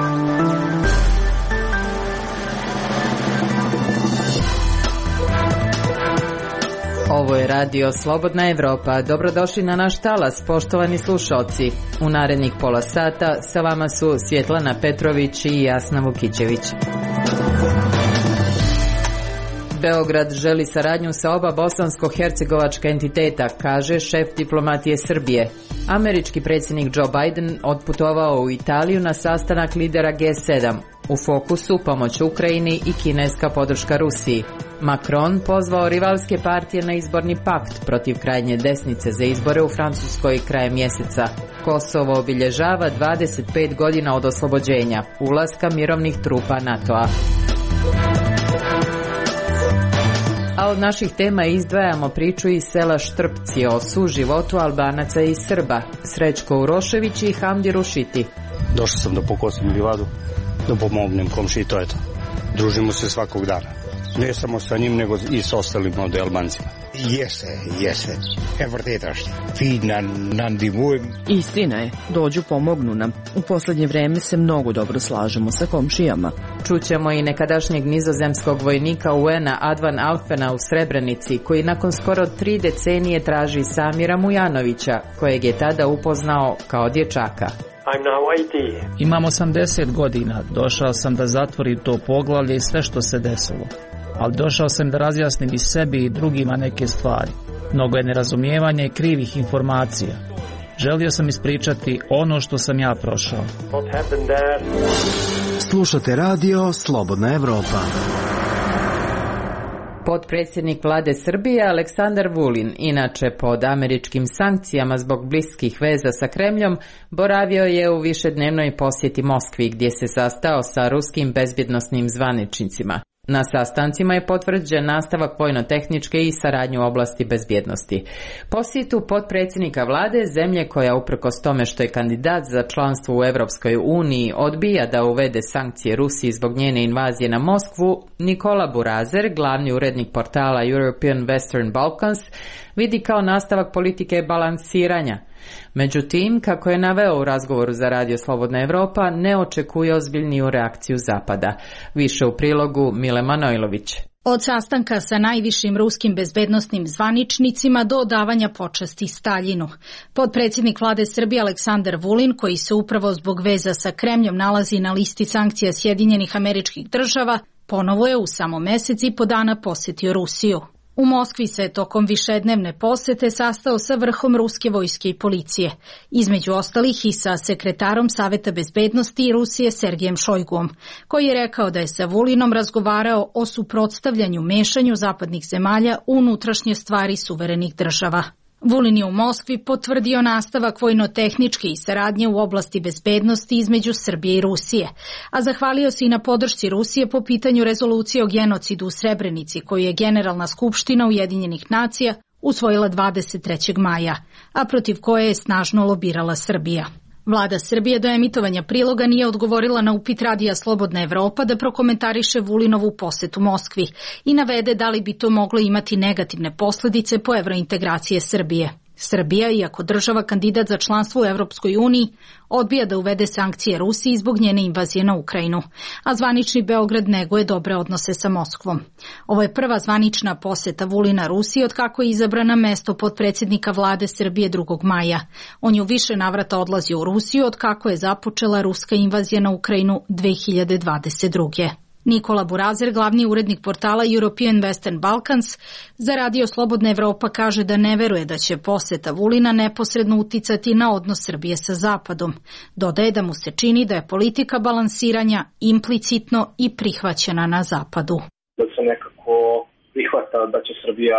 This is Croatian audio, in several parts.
Ovo je radio Slobodna Evropa. Dobrodošli na naš talas, poštovani slušalci. U narednih pola sata sa vama su Svjetlana Petrović i Jasna Vukićević. Beograd želi saradnju sa oba bosansko-hercegovačka entiteta, kaže šef diplomatije Srbije. Američki predsjednik Joe Biden otputovao u Italiju na sastanak lidera G7. U fokusu pomoć Ukrajini i kineska podrška Rusiji. Macron pozvao rivalske partije na izborni pakt protiv krajnje desnice za izbore u Francuskoj krajem mjeseca. Kosovo obilježava 25 godina od oslobođenja, ulaska mirovnih trupa NATO-a. A od naših tema izdvajamo priču iz sela Štrpci o suživotu Albanaca i Srba, Srećko Urošević i Hamdi Rušiti. Došao sam da pokosim livadu, da pomognem komšiji, to je to. Družimo se svakog dana. Ne samo sa njim, nego i sa ostalim ovdje Albancima. Jeste. Istina je, dođu pomognu nam. U posljednje vrijeme se mnogo dobro slažemo sa komšijama. Čućemo i nekadašnjeg nizozemskog vojnika UN-a Advan Alfena u Srebrenici, koji nakon skoro 3 decenije traži Samira Mujanovića, kojeg je tada upoznao kao dječaka. Imam 80 godina, došao sam da zatvorim to poglavlje i sve što se desilo. Ali došao sam da razjasnim i sebi i drugima neke stvari. Mnogo je nerazumijevanja i krivih informacija. Želio sam ispričati ono što sam ja prošao. Slušate radio Slobodna Evropa. Potpredsjednik vlade Srbije Aleksandar Vulin, inače pod američkim sankcijama zbog bliskih veza sa Kremljom, boravio je u višednevnoj posjeti Moskvi gdje se sastao sa ruskim bezbjednosnim zvaničnicima. Na sastancima je potvrđen nastavak vojno-tehničke i saradnje u oblasti bezbjednosti. Posjetu potpredsjednika vlade, zemlje koja uprkos tome što je kandidat za članstvo u Europskoj uniji odbija da uvede sankcije Rusiji zbog njene invazije na Moskvu, Nikola Burazer, glavni urednik portala European Western Balkans, vidi kao nastavak politike balansiranja. Međutim, kako je naveo u razgovoru za radio Slobodna Evropa, ne očekuje ozbiljniju reakciju Zapada. Više u prilogu Mile Manojlović. Od sastanka sa najvišim ruskim bezbednosnim zvaničnicima do odavanja počasti Staljinu. Potpredsjednik vlade Srbije Aleksandar Vulin, koji se upravo zbog veza sa Kremljom nalazi na listi sankcija Sjedinjenih Američkih Država, ponovo je u samo mjesec i po dana posjetio Rusiju. U Moskvi se tokom višednevne posjete sastao sa vrhom ruske vojske i policije, između ostalih i sa sekretarom Saveta bezbednosti Rusije Sergejem Šojguom, koji je rekao da je sa Vulinom razgovarao o suprotstavljanju mešanju zapadnih zemalja u unutrašnje stvari suverenih država. Vulin je u Moskvi potvrdio nastavak vojno-tehničke i saradnje u oblasti bezbednosti između Srbije i Rusije, a zahvalio se i na podršci Rusije po pitanju rezolucije o genocidu u Srebrenici, koju je Generalna skupština Ujedinjenih nacija usvojila 23. maja, a protiv koje je snažno lobirala Srbija. Vlada Srbije do emitovanja priloga nije odgovorila na upit radija Slobodna Evropa da prokomentariše Vulinovu posjetu Moskvi i navede da li bi to moglo imati negativne posljedice po evrointegracije Srbije. Srbija, iako država kandidat za članstvo u Europskoj uniji, odbija da uvede sankcije Rusiji zbog njene invazije na Ukrajinu, a zvanični Beograd neguje dobre odnose sa Moskvom. Ovo je prva zvanična posjeta Vulina Rusiji od kako je izabran na mesto potpredsjednika vlade Srbije 2. maja. On je u više navrata odlazio u Rusiju od kako je započela ruska invazija na Ukrajinu 2022. Nikola Burazer, glavni urednik portala European Western Balkans, za radio Slobodna Evropa kaže da ne veruje da će posjeta Vulina neposredno uticati na odnos Srbije sa Zapadom. Dodaje da mu se čini da je politika balansiranja implicitno i prihvaćena na Zapadu. Da se nekako prihvata da će Srbija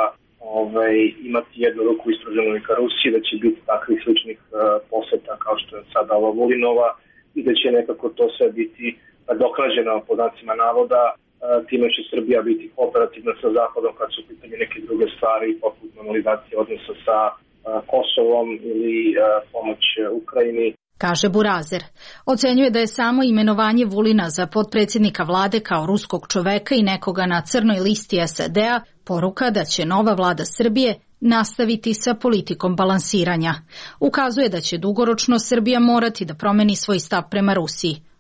imati jednu ruku ispruženu i ka Rusiji, da će biti takvih sličnih posjeta kao što je sada ova Vulinova i da će nekako to sve biti dokaženo po znacima navoda, time će Srbija biti kooperativna sa Zapadom kad su u pitanju neke druge stvari, poput normalizacije odnosa sa Kosovom ili pomoć Ukrajini. Kaže Burazer. Ocenjuje da je samo imenovanje Vulina za potpredsjednika vlade kao ruskog čoveka i nekoga na crnoj listi SAD-a poruka da će nova vlada Srbije nastaviti sa politikom balansiranja. Ukazuje da će dugoročno Srbija morati da promeni svoj stav prema Rusiji.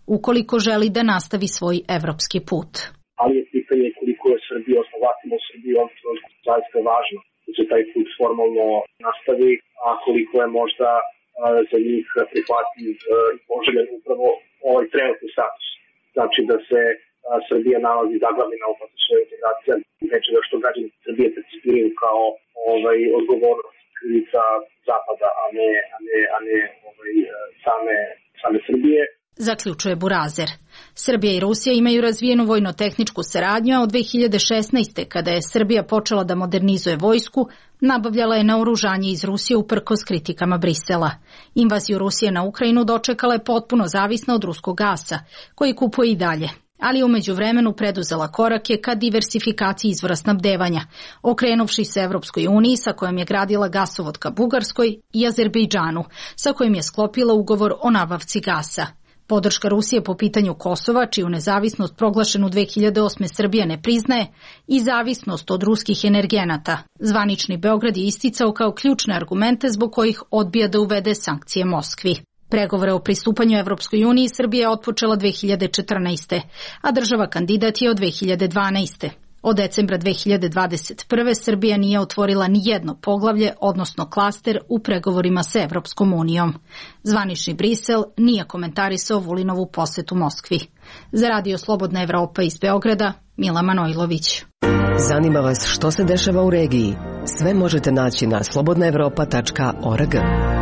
ukoliko želi da nastavi svoj evropski put. Ali je pitanje koliko je Srbija, odnosno vlastima u Srbiji ovdje zaista važno da se taj put formalno nastavi, a koliko je možda za njih prihvatljiv i poželjen upravo ovaj trenutni status. Znači da se Srbija nalazi zaglavljena u procesu integracija, nečega što građani Srbije percipiraju kao odgovornost krivica Zapada, a ne same Srbije. Zaključuje Burazer. Srbija i Rusija imaju razvijenu vojno-tehničku saradnju, a od 2016. kada je Srbija počela da modernizuje vojsku, nabavljala je naoružanje iz Rusije uprkos kritikama Brisela. Invaziju Rusije na Ukrajinu dočekala je potpuno zavisna od ruskog gasa, koji kupuje i dalje, ali je u međuvremenu preduzela korake ka diversifikaciji izvora snabdevanja, okrenuvši se Evropskoj uniji sa kojom je gradila gasovod ka Bugarskoj i Azerbejdžanu, sa kojim je sklopila ugovor o nabavci gasa. Podrška Rusije po pitanju Kosova, čiju nezavisnost proglašenu 2008. Srbija ne priznaje, i zavisnost od ruskih energenata. Zvanični Beograd je isticao kao ključne argumente zbog kojih odbija da uvede sankcije Moskvi. Pregovore o pristupanju Evropskoj uniji Srbija je otpočela 2014. a država kandidat je od 2012. Od decembra 2021. Srbija nije otvorila ni jedno poglavlje, odnosno klaster, u pregovorima sa Evropskom unijom. Zvanični Brisel nije komentarisao Vulinovu posetu Moskvi. Za Radio Slobodna Evropa iz Beograda, Mila Manojlović. Zanima vas što se dešava u regiji? Sve možete naći na slobodnaevropa.org.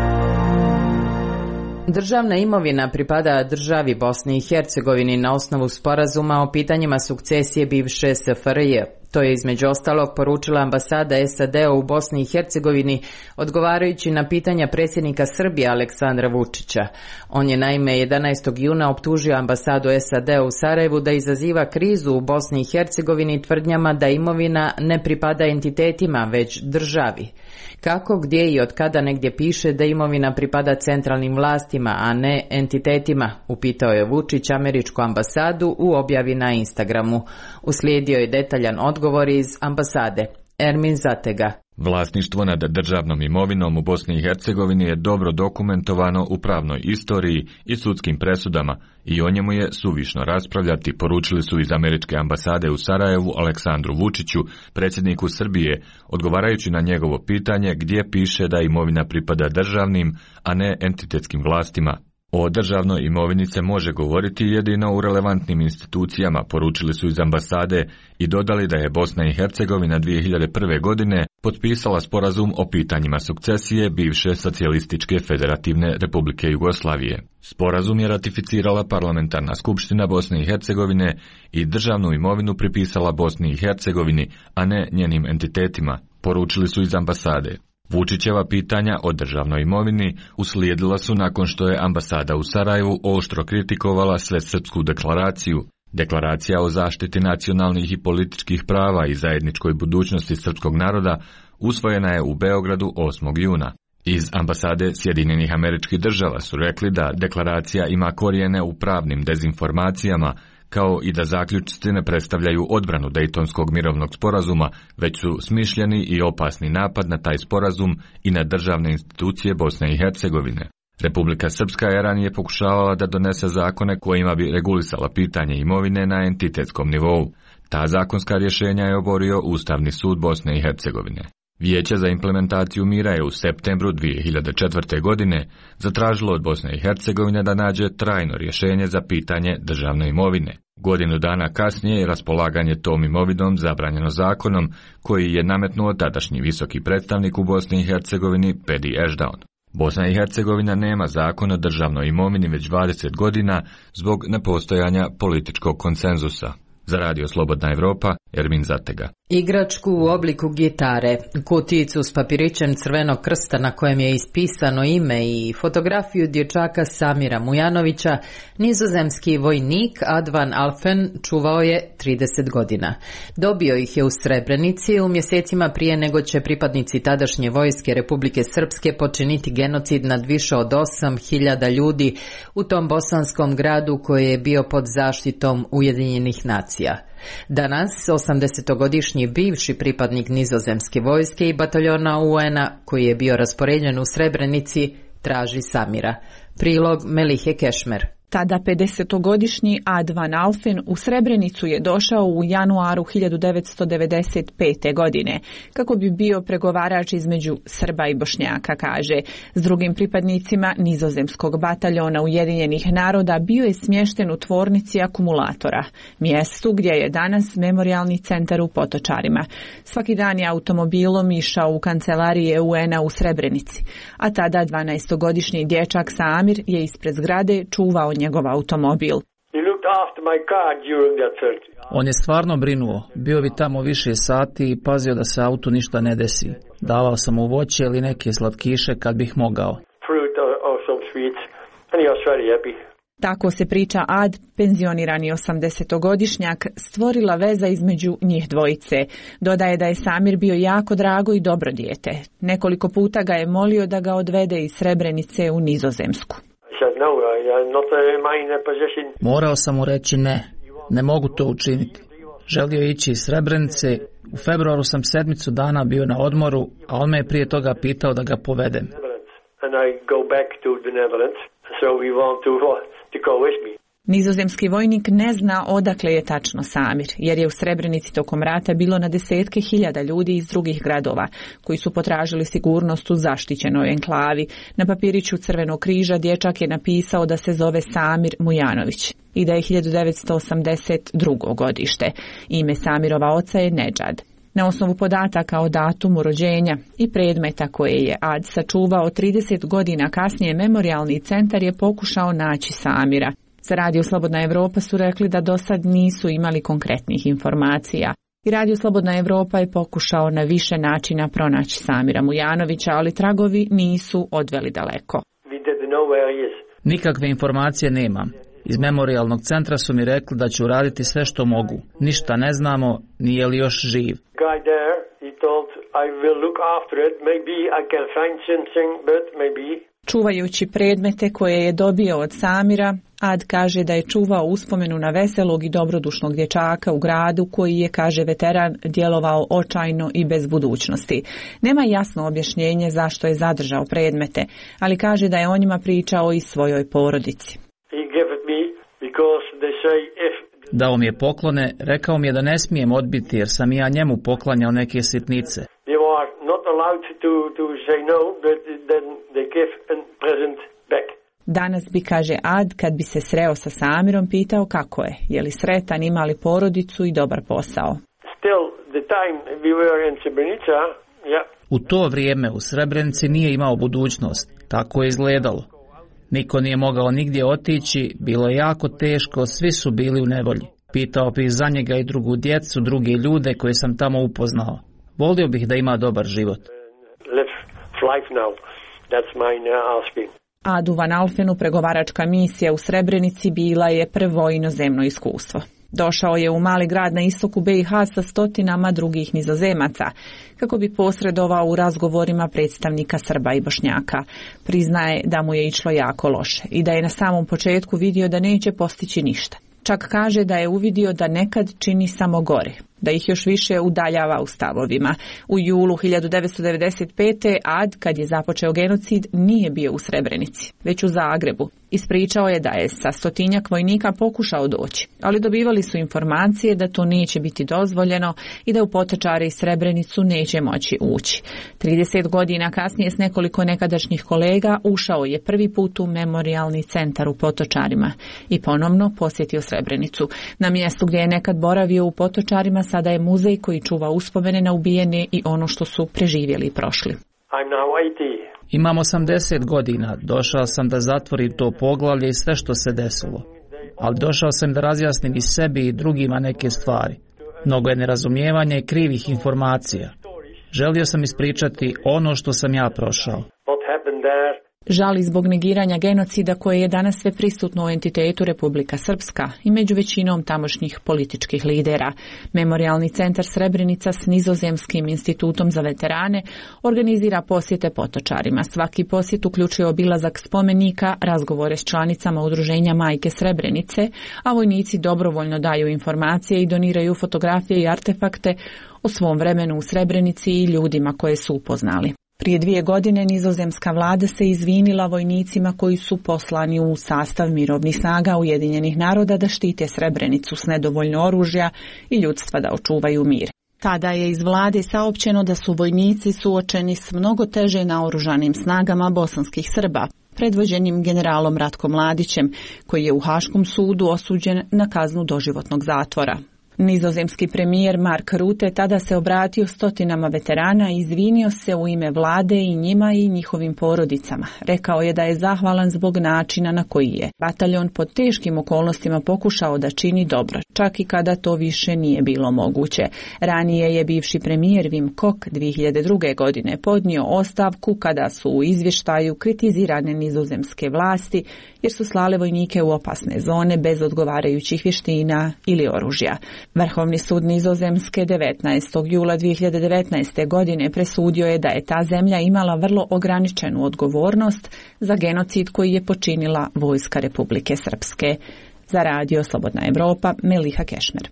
Državna imovina pripada državi Bosni i Hercegovini na osnovu sporazuma o pitanjima sukcesije bivše SFRJ. To je između ostalog poručila ambasada SAD-a u Bosni i Hercegovini odgovarajući na pitanja predsjednika Srbije Aleksandra Vučića. On je naime 11. juna optužio ambasadu SAD-a u Sarajevu da izaziva krizu u Bosni i Hercegovini tvrdnjama da imovina ne pripada entitetima već državi. Kako, gdje i od kada negdje piše da imovina pripada centralnim vlastima, a ne entitetima, upitao je Vučić američku ambasadu u objavi na Instagramu. Uslijedio je detaljan odgovor iz ambasade. Ermin Zatega. Vlasništvo nad državnom imovinom u Bosni i Hercegovini je dobro dokumentovano u pravnoj istoriji i sudskim presudama i o njemu je suvišno raspravljati, poručili su iz američke ambasade u Sarajevu Aleksandru Vučiću, predsjedniku Srbije, odgovarajući na njegovo pitanje gdje piše da imovina pripada državnim, a ne entitetskim vlastima. O državnoj imovini se može govoriti jedino u relevantnim institucijama, poručili su iz ambasade i dodali da je Bosna i Hercegovina 2001. godine potpisala sporazum o pitanjima sukcesije bivše Socijalističke federativne Republike Jugoslavije. Sporazum je ratificirala parlamentarna skupština Bosne i Hercegovine i državnu imovinu pripisala Bosni i Hercegovini, a ne njenim entitetima, poručili su iz ambasade. Vučićeva pitanja o državnoj imovini uslijedila su nakon što je ambasada u Sarajevu oštro kritikovala Svesrpsku deklaraciju. Deklaracija o zaštiti nacionalnih i političkih prava i zajedničkoj budućnosti srpskog naroda usvojena je u Beogradu 8. juna. Iz ambasade Sjedinjenih Američkih Država su rekli da deklaracija ima korijene u pravnim dezinformacijama, kao i da zaključci ne predstavljaju odbranu Dejtonskog mirovnog sporazuma, već su smišljeni i opasni napad na taj sporazum i na državne institucije Bosne i Hercegovine. Republika Srpska je ranije pokušavala da donese zakone kojima bi regulisala pitanje imovine na entitetskom nivou. Ta zakonska rješenja je oborio Ustavni sud Bosne i Hercegovine. Vijeće za implementaciju mira je u septembru 2004. godine zatražilo od Bosne i Hercegovine da nađe trajno rješenje za pitanje državne imovine. Godinu dana kasnije je raspolaganje tom imovinom zabranjeno zakonom koji je nametnuo tadašnji visoki predstavnik u Bosni i Hercegovini Pedi Ešdaun. Bosna i Hercegovina nema zakon o državnoj imovini već 20 godina zbog nepostojanja političkog konsenzusa. Za Radio Slobodna Evropa, Ermin Zatega. Igračku u obliku gitare, kutijicu s papirićem Crvenog krsta na kojem je ispisano ime i fotografiju dječaka Samira Mujanovića, nizozemski vojnik Advan Alfen čuvao je 30 godina. Dobio ih je u Srebrenici u mjesecima prije nego će pripadnici tadašnje vojske Republike Srpske počiniti genocid nad više od 8.000 ljudi u tom bosanskom gradu koji je bio pod zaštitom Ujedinjenih nacija. Danas 80-godišnji bivši pripadnik nizozemske vojske i bataljona UN-a koji je bio raspoređen u Srebrenici traži Samira. Prilog Melihe Kešmer. Tada 50-godišnji Ad van Alphen u Srebrenicu je došao u januaru 1995. godine, kako bi bio pregovarač između Srba i Bošnjaka, kaže. S drugim pripadnicima nizozemskog bataljona Ujedinjenih naroda bio je smješten u tvornici akumulatora, mjestu gdje je danas memorijalni centar u Potočarima. Svaki dan je automobilom išao u kancelarije UN-a u Srebrenici, a tada 12-godišnji dječak Samir je ispred zgrade čuvao njegov automobil. On je stvarno brinuo, bio bi tamo više sati i pazio da se autu ništa ne desi. Davao sam mu voće ili neke slatkiše kad bih mogao. Tako se priča Ad, penzionirani 80-godišnjak, stvorila veza između njih dvojice. Dodaje da je Samir bio jako drago i dobro dijete. Nekoliko puta ga je molio da ga odvede iz Srebrenice u Nizozemsku. Morao sam mu reći ne mogu to učiniti. Želio je ići iz Srebrenice, u februaru sam 7 dana bio na odmoru, a on me je prije toga pitao da ga povedem. Nizozemski vojnik ne zna odakle je tačno Samir, jer je u Srebrenici tokom rata bilo na desetke hiljada ljudi iz drugih gradova, koji su potražili sigurnost u zaštićenoj enklavi. Na papiriću Crvenog križa dječak je napisao da se zove Samir Mujanović i da je 1982. godište. Ime Samirova oca je Nedžad. Na osnovu podataka o datumu rođenja i predmeta koje je Ad sačuvao 30 godina kasnije, memorijalni centar je pokušao naći Samira. Za Radio Slobodna Evropa su rekli da do sad nisu imali konkretnih informacija. I Radio Slobodna Evropa je pokušao na više načina pronaći Samira Mujanovića, ali tragovi nisu odveli daleko. Nikakve informacije nemam. Iz memorijalnog centra su mi rekli da ću raditi sve što mogu. Ništa ne znamo, nije li još živ. Čuvajući predmete koje je dobio od Samira, Ad kaže da je čuvao uspomenu na veselog i dobrodušnog dječaka u gradu koji je, kaže veteran, djelovao očajno i bez budućnosti. Nema jasno objašnjenje zašto je zadržao predmete, ali kaže da je o njima pričao i svojoj porodici. Dao mi je poklone, rekao mi je da ne smijem odbiti jer sam ja njemu poklanjao neke sitnice. Danas bi, kaže Ad, kad bi se sreo sa Samirom, pitao kako je li sretan, ima li porodicu i dobar posao. U to vrijeme u Srebrenici nije imao budućnost, tako je izgledalo. Niko nije mogao nigdje otići, bilo je jako teško, svi su bili u nevolji. Pitao bih za njega i drugu djecu, druge ljude koje sam tamo upoznao. Volio bih da ima dobar život. Adu van Alphenu pregovaračka misija u Srebrenici bila je prvo inozemno iskustvo. Došao je u mali grad na istoku BiH sa stotinama drugih Nizozemaca, kako bi posredovao u razgovorima predstavnika Srba i Bošnjaka. Priznaje da mu je išlo jako loše i da je na samom početku vidio da neće postići ništa. Čak kaže da je uvidio da nekad čini samo gore, da ih još više udaljava u stavovima. U julu 1995. Ad, kad je započeo genocid, nije bio u Srebrenici, već u Zagrebu. Ispričao je da je sa 100-tinjak vojnika pokušao doći, ali dobivali su informacije da to neće biti dozvoljeno i da u Potočare i Srebrenicu neće moći ući. 30 godina kasnije s nekoliko nekadašnjih kolega ušao je prvi put u memorijalni centar u Potočarima i ponovno posjetio Srebrenicu. Na mjestu gdje je nekad boravio u Potočarima sada je muzej koji čuva uspomene na ubijene i ono što su preživjeli i prošli. Imam 80 godina, došao sam da zatvorim to poglavlje i sve što se desilo. Ali došao sam da razjasnim i sebi i drugima neke stvari. Mnogo je nerazumijevanja i krivih informacija. Želio sam ispričati ono što sam ja prošao. Žali zbog negiranja genocida koje je danas sve prisutno u entitetu Republika Srpska i među većinom tamošnjih političkih lidera. Memorijalni centar Srebrenica s Nizozemskim institutom za veterane organizira posjete Potočarima. Svaki posjet uključuje obilazak spomenika, razgovore s članicama udruženja Majke Srebrenice, a vojnici dobrovoljno daju informacije i doniraju fotografije i artefakte o svom vremenu u Srebrenici i ljudima koje su upoznali. Prije 2 godine nizozemska vlada se izvinila vojnicima koji su poslani u sastav mirovnih snaga Ujedinjenih naroda da štite Srebrenicu s nedovoljno oružja i ljudstva da očuvaju mir. Tada je iz vlade saopćeno da su vojnici suočeni s mnogo teže naoružanim snagama bosanskih Srba, predvođenim generalom Ratkom Mladićem, koji je u Haškom sudu osuđen na kaznu doživotnog zatvora. Nizozemski premijer Mark Rutte tada se obratio stotinama veterana i izvinio se u ime vlade i njima i njihovim porodicama. Rekao je da je zahvalan zbog načina na koji je bataljon pod teškim okolnostima pokušao da čini dobro, čak i kada to više nije bilo moguće. Ranije je bivši premijer Wim Kok 2002. godine podnio ostavku kada su u izvještaju kritizirane nizozemske vlasti jer su slale vojnike u opasne zone bez odgovarajućih vještina ili oružja. Vrhovni sud Nizozemske 19. jula 2019. godine presudio je da je ta zemlja imala vrlo ograničenu odgovornost za genocid koji je počinila vojska Republike Srpske. Za radio Slobodna Evropa, Meliha Kešmer.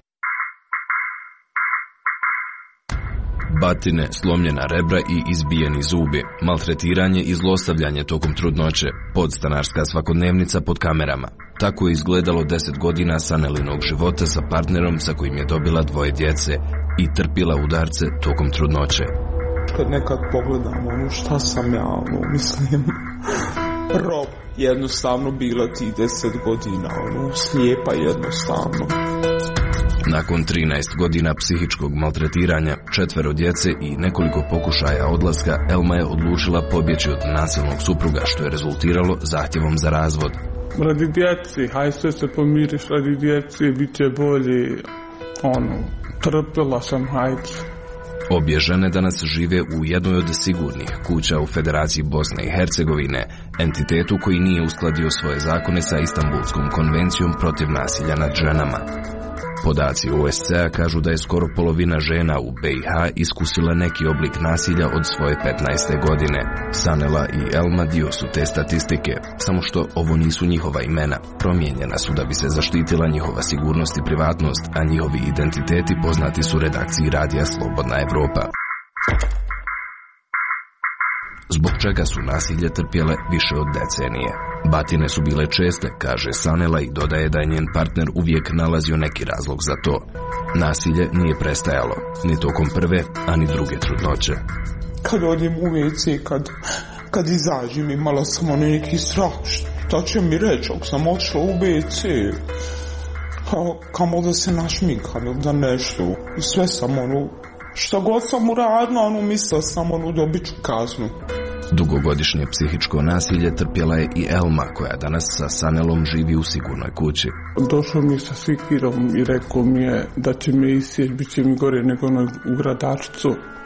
Batine, slomljena rebra i izbijeni zubi, maltretiranje i zlostavljanje tokom trudnoće, podstanarska svakodnevnica pod kamerama. Tako je izgledalo 10 godina Sanelinog života sa partnerom sa kojim je dobila 2 djece i trpila udarce tokom trudnoće. Kad nekad pogledam šta sam ja, mislim, rob, jednostavno bila ti 10 godina, slijepa jednostavno. Nakon 13 godina psihičkog maltretiranja, 4 djece i nekoliko pokušaja odlaska, Elma je odlučila pobjeći od nasilnog supruga, što je rezultiralo zahtjevom za razvod. Radi djeci, haj sve se pomiriš, radi djeci, bit će bolje, trpila sam, hajde. Obje žene danas žive u jednoj od sigurnih kuća u Federaciji Bosne i Hercegovine, entitetu koji nije uskladio svoje zakone sa Istanbulskom konvencijom protiv nasilja nad ženama. Podaci OSCE-a kažu da je skoro polovina žena u BiH iskusila neki oblik nasilja od svoje 15. godine. Sanela i Elma dio su te statistike, samo što ovo nisu njihova imena. Promijenjena su da bi se zaštitila njihova sigurnost i privatnost, a njihovi identiteti poznati su redakciji radija Slobodna Evropa. Zbog čega su nasilje trpjele više od decenije. Batine su bile česte, kaže Sanela i dodaje da je njen partner uvijek nalazio neki razlog za to. Nasilje nije prestajalo, ni tokom prve, ani druge trudnoće. Kad odim u WC, kad izađem imala sam neki strah, šta će mi reći ako sam odšla u WC. Kamo da se našminkam, da nešto. I sve sam šta god sam uradila, mislila sam dobit ću kaznu. Dugogodišnje psihičko nasilje trpjela je i Elma, koja danas sa Sanelom živi u sigurnoj kući. Došao mi sa sikirom i rekao mi je da će me isjeć, bit će mi gore nego u Gradačcu.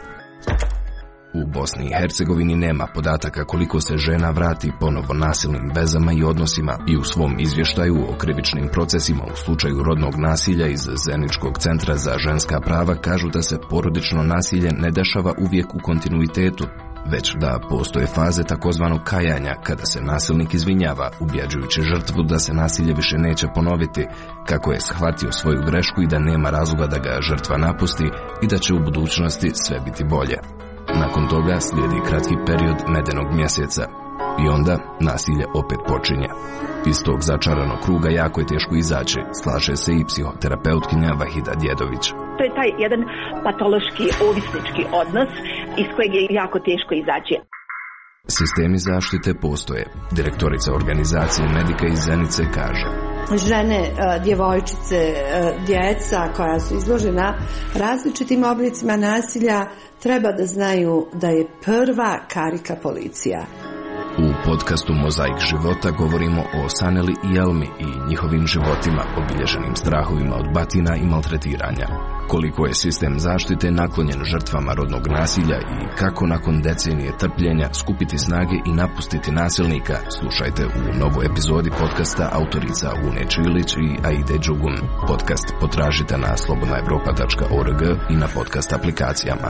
U Bosni i Hercegovini nema podataka koliko se žena vrati ponovo nasilnim vezama i odnosima i u svom izvještaju o krivičnim procesima u slučaju rodnog nasilja iz Zeničkog centra za ženska prava kažu da se porodično nasilje ne dešava uvijek u kontinuitetu, već da postoje faze takozvanog kajanja kada se nasilnik izvinjava, ubjeđujući žrtvu da se nasilje više neće ponoviti, kako je shvatio svoju grešku i da nema razloga da ga žrtva napusti i da će u budućnosti sve biti bolje. Nakon toga slijedi kratki period medenog mjeseca i onda nasilje opet počinje. Iz tog začaranog kruga jako je teško izaći, slaže se i psihoterapeutkinja Vahida Djedović. To je taj jedan patološki, ovisnički odnos iz kojeg je jako teško izaći. Sistemi zaštite postoje. Direktorica organizacije Medika iz Zenice kaže: žene, djevojčice, djeca koja su izložena različitim oblicima nasilja treba da znaju da je prva karika policija. U podcastu Mozaik života govorimo o Saneli i Elmi i njihovim životima obilježenim strahovima od batina i maltretiranja. Koliko je sistem zaštite naklonjen žrtvama rodnog nasilja i kako nakon decenije trpljenja skupiti snage i napustiti nasilnika, slušajte u novoj epizodi podcasta autorica Une Čilić i Aide Đugun. Podcast potražite na slobodnaevropa.org i na podcast aplikacijama.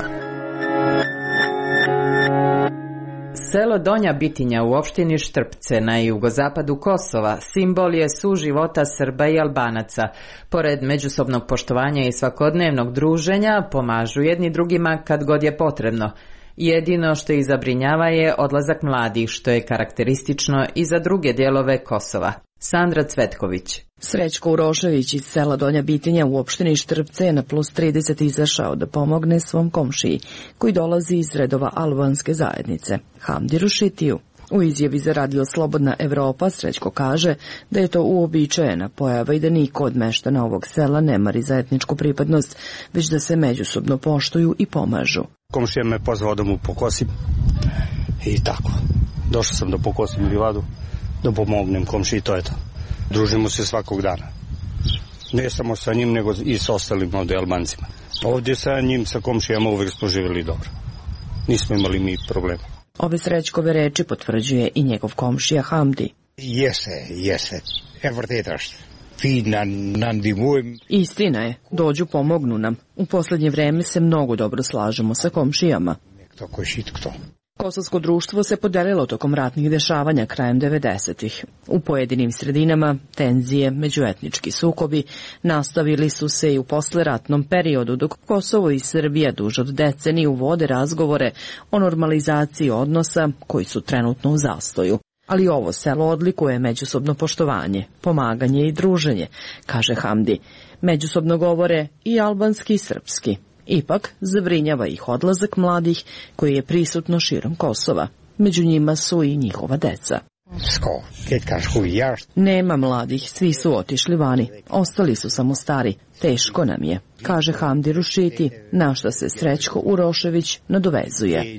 Selo Donja Bitinja u opštini Štrpce na jugozapadu Kosova simbol je suživota Srba i Albanaca. Pored međusobnog poštovanja i svakodnevnog druženja pomažu jedni drugima kad god je potrebno. Jedino što ih zabrinjava je odlazak mladih, što je karakteristično i za druge dijelove Kosova. Sandra Cvetković. Srećko Urošević iz sela Donja Bitinja u opštini Štrpce je na plus 30 izašao da pomogne svom komšiji, koji dolazi iz redova albanske zajednice, Hamdi Rušitiju. U izjavi za radio Slobodna Evropa Srećko kaže da je to uobičajena pojava i da niko od meštana ovog sela ne mari za etničku pripadnost, već da se međusobno poštuju i pomažu. Komšija me pozvao da mu pokosim i tako. Došao sam da pokosim livadu, da pomognem komšiji, to je to. Družimo se svakog dana. Ne samo sa njim, nego i sa ostalim ovdje Albancima. Ovdje sa njim, sa komšijama uvek smo živjeli dobro. Nismo imali mi problema. Ove Srećkove reči potvrđuje i njegov komšija Hamdi. Jeste. Istina je, dođu pomognu nam. U posljednje vreme se mnogo dobro slažemo sa komšijama. Kosovsko društvo se podelilo tokom ratnih dešavanja krajem 90-ih. U pojedinim sredinama tenzije, međuetnički sukobi nastavili su se i u posleratnom periodu, dok Kosovo i Srbija duž od deceniju vode razgovore o normalizaciji odnosa koji su trenutno u zastoju. Ali ovo selo odlikuje međusobno poštovanje, pomaganje i druženje, kaže Hamdi. Međusobno govore i albanski i srpski. Ipak, zabrinjava ih odlazak mladih koji je prisutno širom Kosova. Među njima su i njihova deca. Nema mladih, svi su otišli vani. Ostali su samo stari. Teško nam je, kaže Hamdi Rušiti, na šta se Srećko Urošević nadovezuje.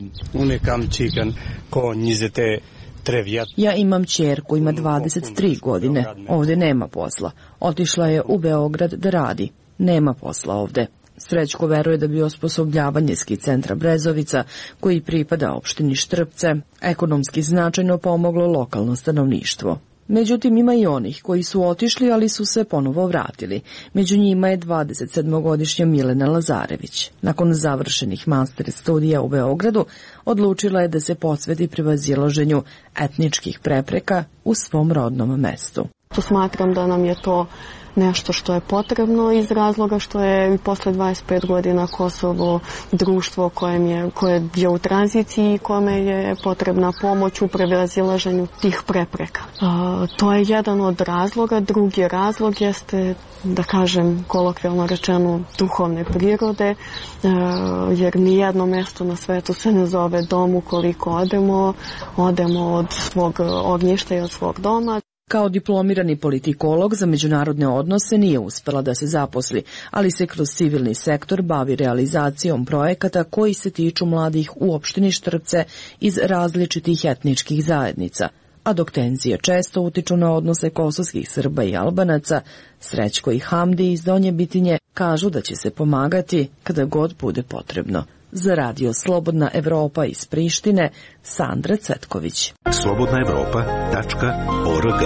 Ja imam ćerku, ima 23 godine. Ovdje nema posla. Otišla je u Beograd da radi. Nema posla ovdje. Srećko veruje da bi osposobljavanje ski centra Brezovica, koji pripada opštini Štrpce, ekonomski značajno pomoglo lokalno stanovništvo. Međutim, ima i onih koji su otišli, ali su se ponovo vratili. Među njima je 27-godišnja Milena Lazarević. Nakon završenih master studija u Beogradu, odlučila je da se posveti prevazilaženju etničkih prepreka u svom rodnom mestu. Smatram da nam je to nešto što je potrebno iz razloga što je i posle 25 godina Kosovo društvo koje je u tranziciji i kome je potrebna pomoć u prevazilaženju tih prepreka. To je jedan od razloga. Drugi razlog jeste, da kažem kolokvijalno rečeno, duhovne prirode, jer nijedno mesto na svetu se ne zove dom ukoliko odemo od svog ognjišta i od svog doma. Kao diplomirani politikolog za međunarodne odnose nije uspela da se zaposli, ali se kroz civilni sektor bavi realizacijom projekata koji se tiču mladih u opštini Štrpce iz različitih etničkih zajednica. A dok tenzije često utiču na odnose kosovskih Srba i Albanaca, Srećko i Hamdi iz Donje Bitinje kažu da će se pomagati kada god bude potrebno. Za radio Slobodna Evropa iz Prištine, Sandra Cvetković. slobodnaevropa.org.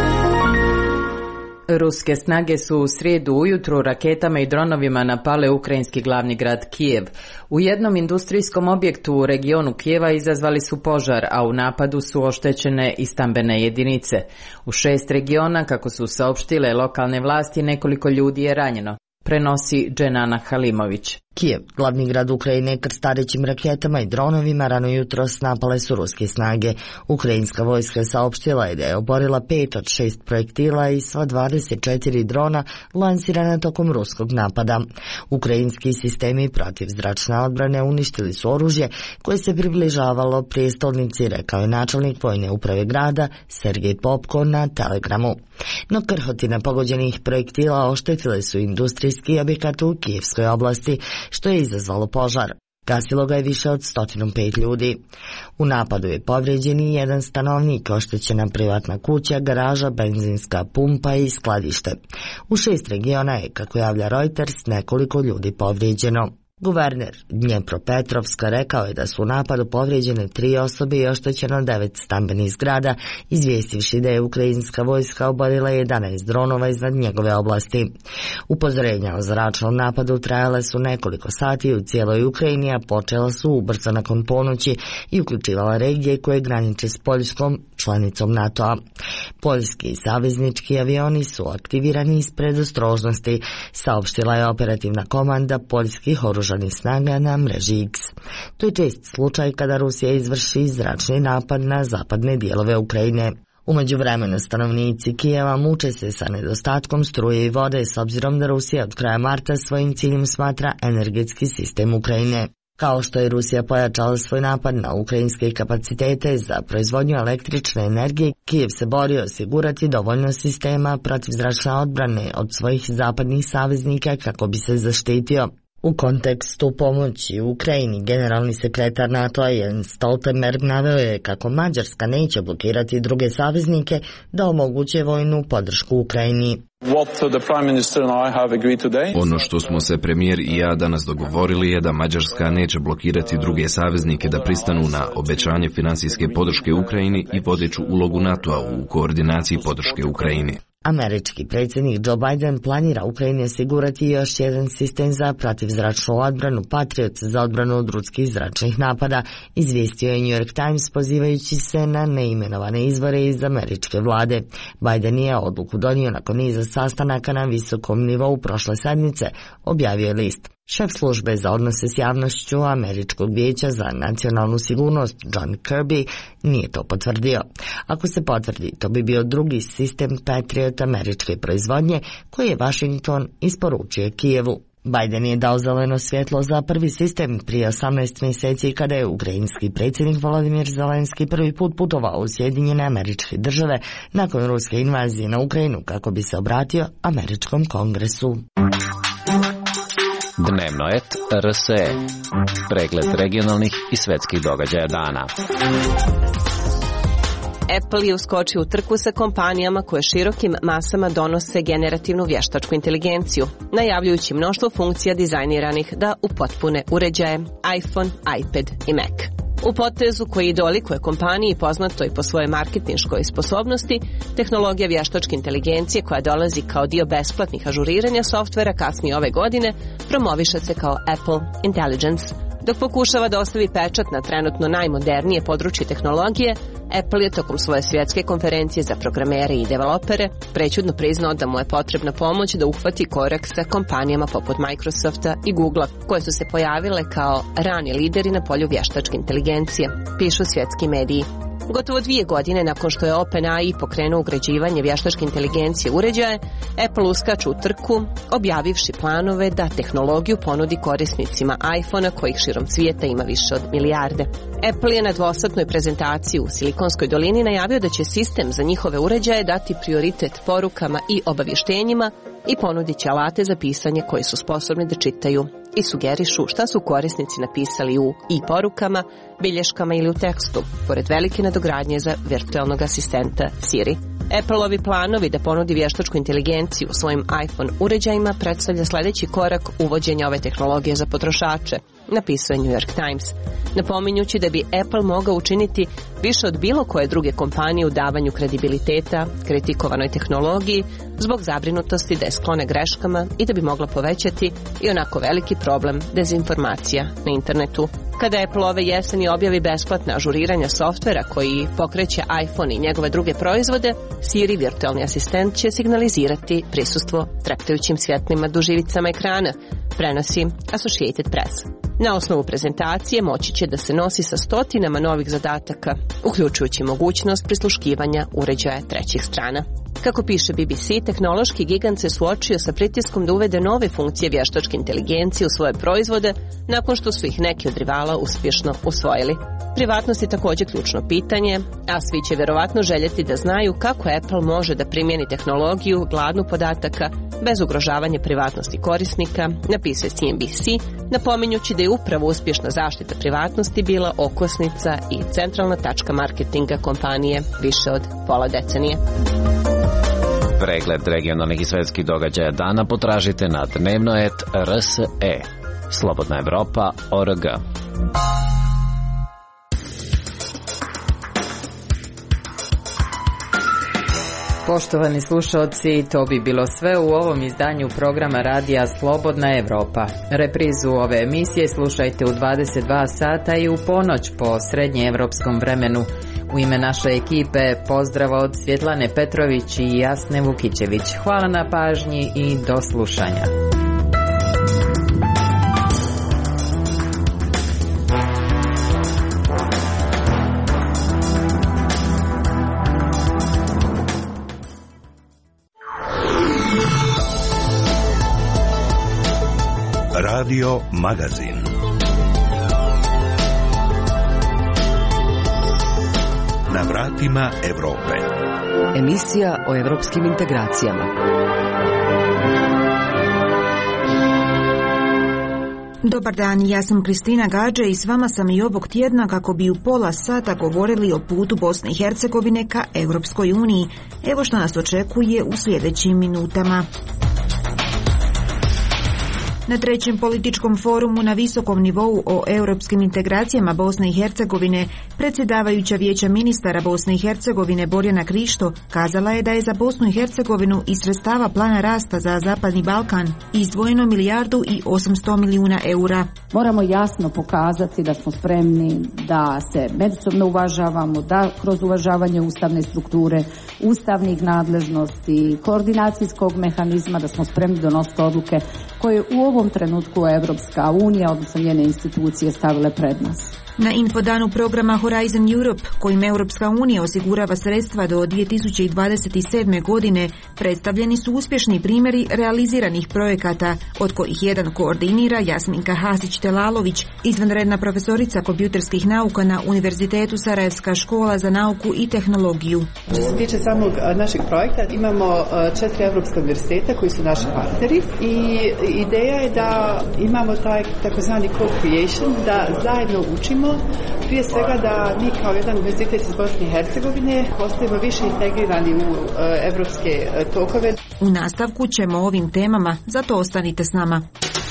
Ruske snage su u srijedu ujutru raketama i dronovima napale ukrajinski glavni grad Kijev. U jednom industrijskom objektu u regionu Kijeva izazvali su požar, a u napadu su oštećene i stambene jedinice. U 6 regiona, kako su saopštile lokalne vlasti, nekoliko ljudi je ranjeno. Prenosi Dženana Halimović. Kijev, glavni grad Ukrajine, krstarećim raketama i dronovima rano jutros napale su ruske snage. Ukrajinska vojska saopštila je da je oborila 5 od 6 projektila i sva 24 drona lansirana tokom ruskog napada. Ukrajinski sistemi protivzračne odbrane uništili su oružje koje se približavalo prijestolnici, rekao je načelnik vojne uprave grada Sergej Popko na Telegramu. No krhotine pogođenih projektila oštetile su industrijski objekat u Kijevskoj oblasti, što je izazvalo požar. Gasilo ga je više od 105 ljudi. U napadu je povrijeđen i jedan stanovnik, oštećena privatna kuća, garaža, benzinska pumpa i skladište. U 6 regiona je, kako javlja Reuters, nekoliko ljudi povrijeđeno. Guverner Dnjepropetrovska rekao je da su u napadu povrijeđene 3 osobe i oštećeno 9 stambenih zgrada, izvijestivši da je ukrajinska vojska oborila 11 dronova iznad njegove oblasti. Upozorenja o zračnom napadu trajale su nekoliko sati u cijeloj Ukrajini, a počela su ubrzo nakon ponoći i uključivala regije koje graniče s Poljskom, članicom NATO-a. Poljski i saveznički avioni su aktivirani iz predostrožnosti, saopštila je operativna komanda poljskih oružanih oružanih snaga na mreži X. To je čest slučaj kada Rusija izvrši zračni napad na zapadne dijelove Ukrajine. U međuvremenu stanovnici Kijeva muče se sa nedostatkom struje i vode s obzirom da Rusija od kraja marta svojim ciljem smatra energetski sistem Ukrajine. Kao što je Rusija pojačala svoj napad na ukrajinske kapacitete za proizvodnju električne energije, Kijev se bori osigurati dovoljno sistema protivzračne odbrane od svojih zapadnih saveznika kako bi se zaštitio. U kontekstu pomoći Ukrajini, generalni sekretar NATO-a Jens Stoltenberg naveo je kako Mađarska neće blokirati druge saveznike da omoguće vojnu podršku Ukrajini. Ono što smo se premijer i ja danas dogovorili je da Mađarska neće blokirati druge saveznike da pristanu na obećanje financijske podrške Ukrajini i vodeću ulogu NATO-a u koordinaciji podrške Ukrajini. Američki predsjednik Joe Biden planira Ukrajini osigurati još jedan sistem za protivzračnu odbranu Patriot za odbranu od ruskih zračnih napada, izvijestio je New York Times pozivajući se na neimenovane izvore iz američke vlade. Biden je odluku donio nakon niza sastanaka na visokom nivou prošle sedmice, objavio je list. Šef službe za odnose s javnošću Američkog vijeća za nacionalnu sigurnost John Kirby nije to potvrdio. Ako se potvrdi, to bi bio drugi sistem Patriot američke proizvodnje koji je Washington isporučio Kijevu. Biden je dao zeleno svjetlo za prvi sistem prije 18 mjeseci kada je ukrajinski predsjednik Volodymyr Zelenski prvi put putovao u Sjedinjene Američke Države nakon ruske invazije na Ukrajinu kako bi se obratio američkom kongresu. Dnevno et RSE. Pregled regionalnih i svetskih događaja dana. Apple je uskočio u trku sa kompanijama koje širokim masama donose generativnu vještačku inteligenciju, najavljujući mnoštvo funkcija dizajniranih da upotpune uređaje iPhone, iPad i Mac. U potezu koji idolikuje kompaniji poznatoj po svojoj marketinškoj sposobnosti, tehnologija vještačke inteligencije koja dolazi kao dio besplatnih ažuriranja softvera kasnije ove godine promoviše se kao Apple Intelligence. Dok pokušava da ostavi pečat na trenutno najmodernije područje tehnologije, Apple je tokom svoje svjetske konferencije za programere i developere prećudno priznao da mu je potrebna pomoć da uhvati korak sa kompanijama poput Microsofta i Googlea, koje su se pojavile kao rani lideri na polju vještačke inteligencije, pišu svjetski mediji. Gotovo 2 godine nakon što je OpenAI pokrenuo ugrađivanje vještačke inteligencije uređaje, Apple uskače u trku, objavivši planove da tehnologiju ponudi korisnicima iPhone-a kojih širom svijeta ima više od milijarde. Apple je na dvosatnoj prezentaciji u Silikonskoj dolini najavio da će sistem za njihove uređaje dati prioritet porukama i obavještenjima i ponudit će alate za pisanje koji su sposobni da čitaju i sugerišu šta su korisnici napisali u porukama, bilješkama ili u tekstu, pored velike nadogradnje za virtualnog asistenta Siri. Apple-ovi planovi da ponudi vještačku inteligenciju u svojim iPhone uređajima predstavlja sljedeći korak uvođenja ove tehnologije za potrošače, napisao je New York Times, napominjući da bi Apple mogao učiniti više od bilo koje druge kompanije u davanju kredibiliteta kritikovanoj tehnologiji zbog zabrinutosti da je sklone greškama i da bi mogla povećati i onako veliki problem dezinformacija na internetu. Kada Apple ove jeseni objavi besplatna ažuriranja softvera koji pokreće iPhone i njegove druge proizvode, Siri, virtualni asistent, će signalizirati prisustvo treptajućim svjetlima duživicama ekrana, prenosi Associated Press. Na osnovu prezentacije moći će da se nosi sa stotinama novih zadataka, uključujući mogućnost prisluškivanja uređaja trećih strana. Kako piše BBC, tehnološki gigant se suočio sa pritiskom da uvede nove funkcije vještačke inteligencije u svoje proizvode nakon što su ih neki od rivala uspješno usvojili. Privatnost je također ključno pitanje, a svi će vjerovatno željeti da znaju kako Apple može da primjeni tehnologiju gladnu podataka bez ugrožavanja privatnosti korisnika, napisao je CNBC, napominjući da je upravo uspješna zaštita privatnosti bila okosnica i centralna tačka marketinga kompanije više od pola decenije. Pregled regionalnih i svetskih događaja dana potražite na dnevno.rt.RSE. Slobodna Evropa.org. Poštovani slušalci, to bi bilo sve u ovom izdanju programa radija Slobodna Evropa. Reprizu ove emisije slušajte u 22 sata i u ponoć po srednjeevropskom vremenu. U ime naše ekipe pozdrav od Svjetlane Petrović i Jasne Vukićević. Hvala na pažnji i do slušanja. Radio magazin. Na vratima Evrope. Emisija o evropskim integracijama. Dobar dan, ja sam Kristina Gađe i s vama sam i ovog tjedna kako bi u pola sata govorili o putu Bosne i Hercegovine ka Europskoj uniji. Evo što nas očekuje u sljedećim minutama. Na trećem političkom forumu na visokom nivou o europskim integracijama Bosne i Hercegovine, predsjedavajuća Vijeća ministara Bosne i Hercegovine Borjana Krišto kazala je da je za Bosnu i Hercegovinu iz sredstava plana rasta za Zapadni Balkan izdvojeno 1,8 milijardi eura. Moramo jasno pokazati da smo spremni da se međusobno uvažavamo, da kroz uvažavanje ustavne strukture, ustavnih nadležnosti, koordinacijskog mehanizma, da smo spremni donositi odluke koje u ovom trenutku Evropska unija, odnosno njene institucije, stavile pred nas. Na infodanu programa Horizon Europe, kojim Europska unija osigurava sredstva do 2027. godine, predstavljeni su uspješni primjeri realiziranih projekata, od kojih jedan koordinira Jasminka Hasić-Telalović, izvanredna profesorica kompjuterskih nauka na Univerzitetu Sarajevska škola za nauku i tehnologiju. Što se tiče samog našeg projekta, imamo 4 evropska univerziteta koji su naši partneri i ideja je da imamo taj takozvani co-creation, da zajedno učimo. Prije svega da mi kao jedan univerzitet iz Bosne i Hercegovine postajemo više integrirani u evropske tokove. U nastavku ćemo o ovim temama, zato ostanite s nama.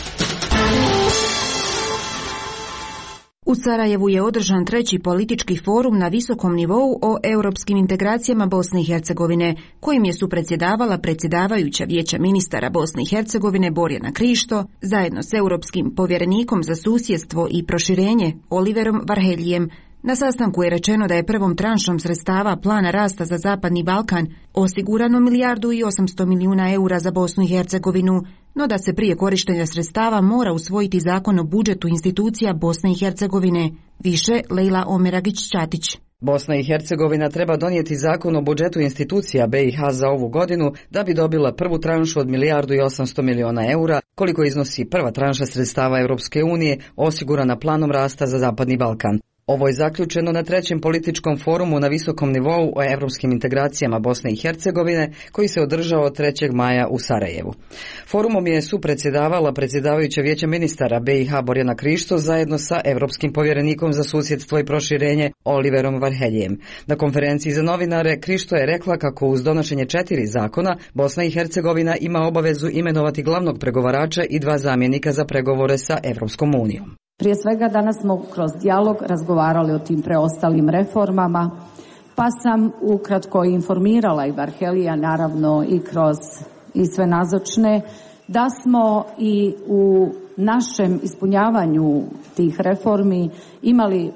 U Sarajevu je održan treći politički forum na visokom nivou o europskim integracijama Bosne i Hercegovine, kojim je supredsjedavala predsjedavajuća Vijeća ministara Bosne i Hercegovine Borjana Krišto, zajedno s europskim povjerenikom za susjedstvo i proširenje Oliverom Varheljijem. Na sastanku je rečeno da je prvom tranšom sredstava plana rasta za Zapadni Balkan osigurano 1,8 milijardi eura za Bosnu i Hercegovinu, no da se prije korištenja sredstava mora usvojiti zakon o budžetu institucija Bosne i Hercegovine. Više Lejla Omeragić-Ćatić. Bosna i Hercegovina treba donijeti zakon o budžetu institucija BiH za ovu godinu da bi dobila prvu tranšu od 1,8 milijardi eura, koliko iznosi prva tranša sredstava Europske unije osigurana planom rasta za Zapadni Balkan. Ovo je zaključeno na trećem političkom forumu na visokom nivou o europskim integracijama Bosne i Hercegovine, koji se održao 3. maja u Sarajevu. Forumom je supredsjedavala predsjedavajuća Vijeća ministara BiH Borjana Krišto zajedno sa europskim povjerenikom za susjedstvo i proširenje Oliverom Varheljijem. Na konferenciji za novinare Krišto je rekla kako uz donošenje 4 zakona Bosna i Hercegovina ima obavezu imenovati glavnog pregovarača i 2 zamjenika za pregovore sa Europskom unijom. Prije svega danas smo kroz dijalog razgovarali o tim preostalim reformama, pa sam ukratko informirala i Varhelija, naravno i kroz i sve nazočne, da smo i u našem ispunjavanju tih reformi imali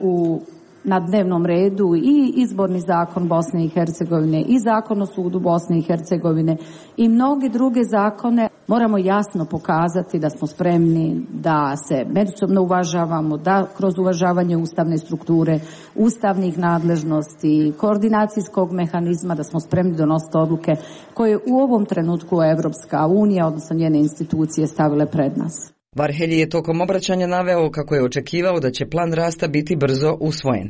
na dnevnom redu i izborni zakon Bosne i Hercegovine i zakon o sudu Bosne i Hercegovine i mnoge druge zakone. Moramo jasno pokazati da smo spremni da se međusobno uvažavamo, da kroz uvažavanje ustavne strukture, ustavnih nadležnosti, koordinacijskog mehanizma, da smo spremni donositi odluke koje u ovom trenutku Evropska unija, odnosno njene institucije, stavile pred nas. Varhelji je tokom obraćanja naveo kako je očekivao da će plan rasta biti brzo usvojen.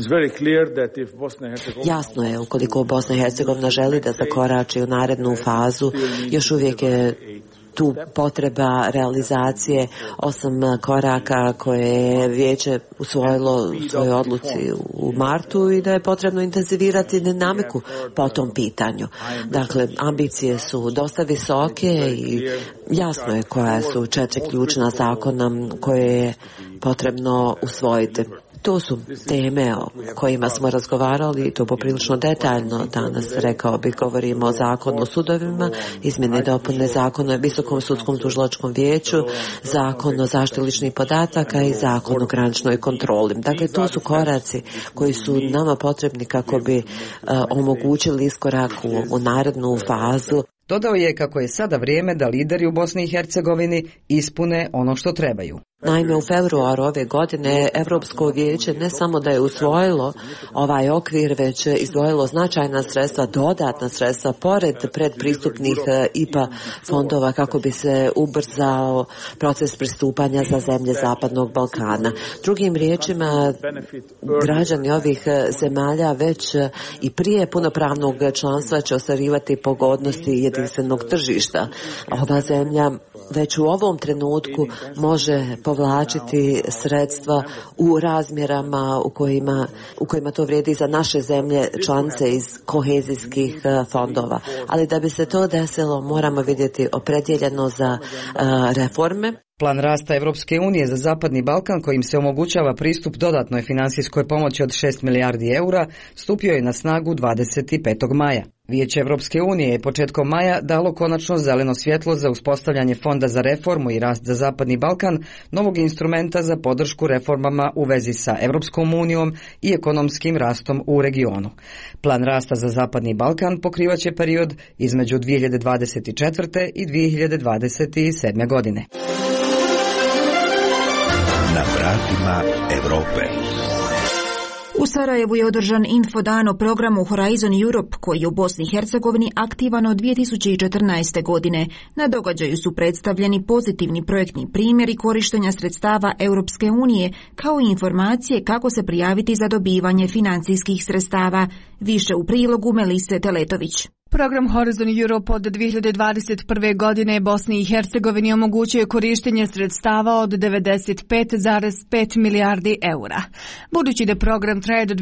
Jasno je, ukoliko Bosna i Hercegovina želi da zakorači u narednu fazu, još uvijek je tu potreba realizacije 8 koraka koje je Vijeće usvojilo u svojoj odluci u martu i da je potrebno intenzivirati dinamiku po tom pitanju. Dakle, ambicije su dosta visoke i jasno je koja su 4 ključna zakona koje je potrebno usvojiti. To su teme o kojima smo razgovarali i to poprilično detaljno. Danas, rekao bih, govorimo o zakonu o sudovima, izmjene i dopune zakona o Visokom sudskom tužilačkom vijeću, zakon o zaštiti ličnih podataka i zakon o graničnoj kontroli. Dakle, to su koraci koji su nama potrebni kako bi omogućili iskorak u narednu fazu. Dodao je kako je sada vrijeme da lideri u Bosni i Hercegovini ispune ono što trebaju. Naime, u februaru ove godine Europsko vijeće ne samo da je usvojilo ovaj okvir, već izdvojilo značajna sredstva, dodatna sredstva, pored predpristupnih IPA fondova kako bi se ubrzao proces pristupanja za zemlje Zapadnog Balkana. Drugim riječima, građani ovih zemalja već i prije punopravnog članstva će ostvarivati pogodnosti jedinstvenog tržišta. Ova zemlja već u ovom trenutku može povlačiti sredstva u razmjerama u kojima to vrijedi za naše zemlje članice iz kohezijskih fondova. Ali da bi se to desilo, moramo vidjeti opredjeljeno za reforme. Plan rasta Evropske unije za Zapadni Balkan, kojim se omogućava pristup dodatnoj finansijskoj pomoći od 6 milijardi eura, stupio je na snagu 25. maja. Vijeće Evropske unije je početkom maja dalo konačno zeleno svjetlo za uspostavljanje Fonda za reformu i rast za Zapadni Balkan, novog instrumenta za podršku reformama u vezi sa Evropskom unijom i ekonomskim rastom u regionu. Plan rasta za Zapadni Balkan pokrivaće period između 2024. i 2027. godine. Na vratima Europe. U Sarajevu je održan infodan o programu Horizon Europe koji je u Bosni i Hercegovini aktivan od 2014. godine. Na događaju su predstavljeni pozitivni projektni primjeri korištenja sredstava Europske unije kao i informacije kako se prijaviti za dobivanje financijskih sredstava. Više u prilogu Melise Teletović. Program Horizon Europe od 2021. godine Bosni i Hercegovini omogućuje korištenje sredstava od 95,5 milijardi eura. Budući da program traje do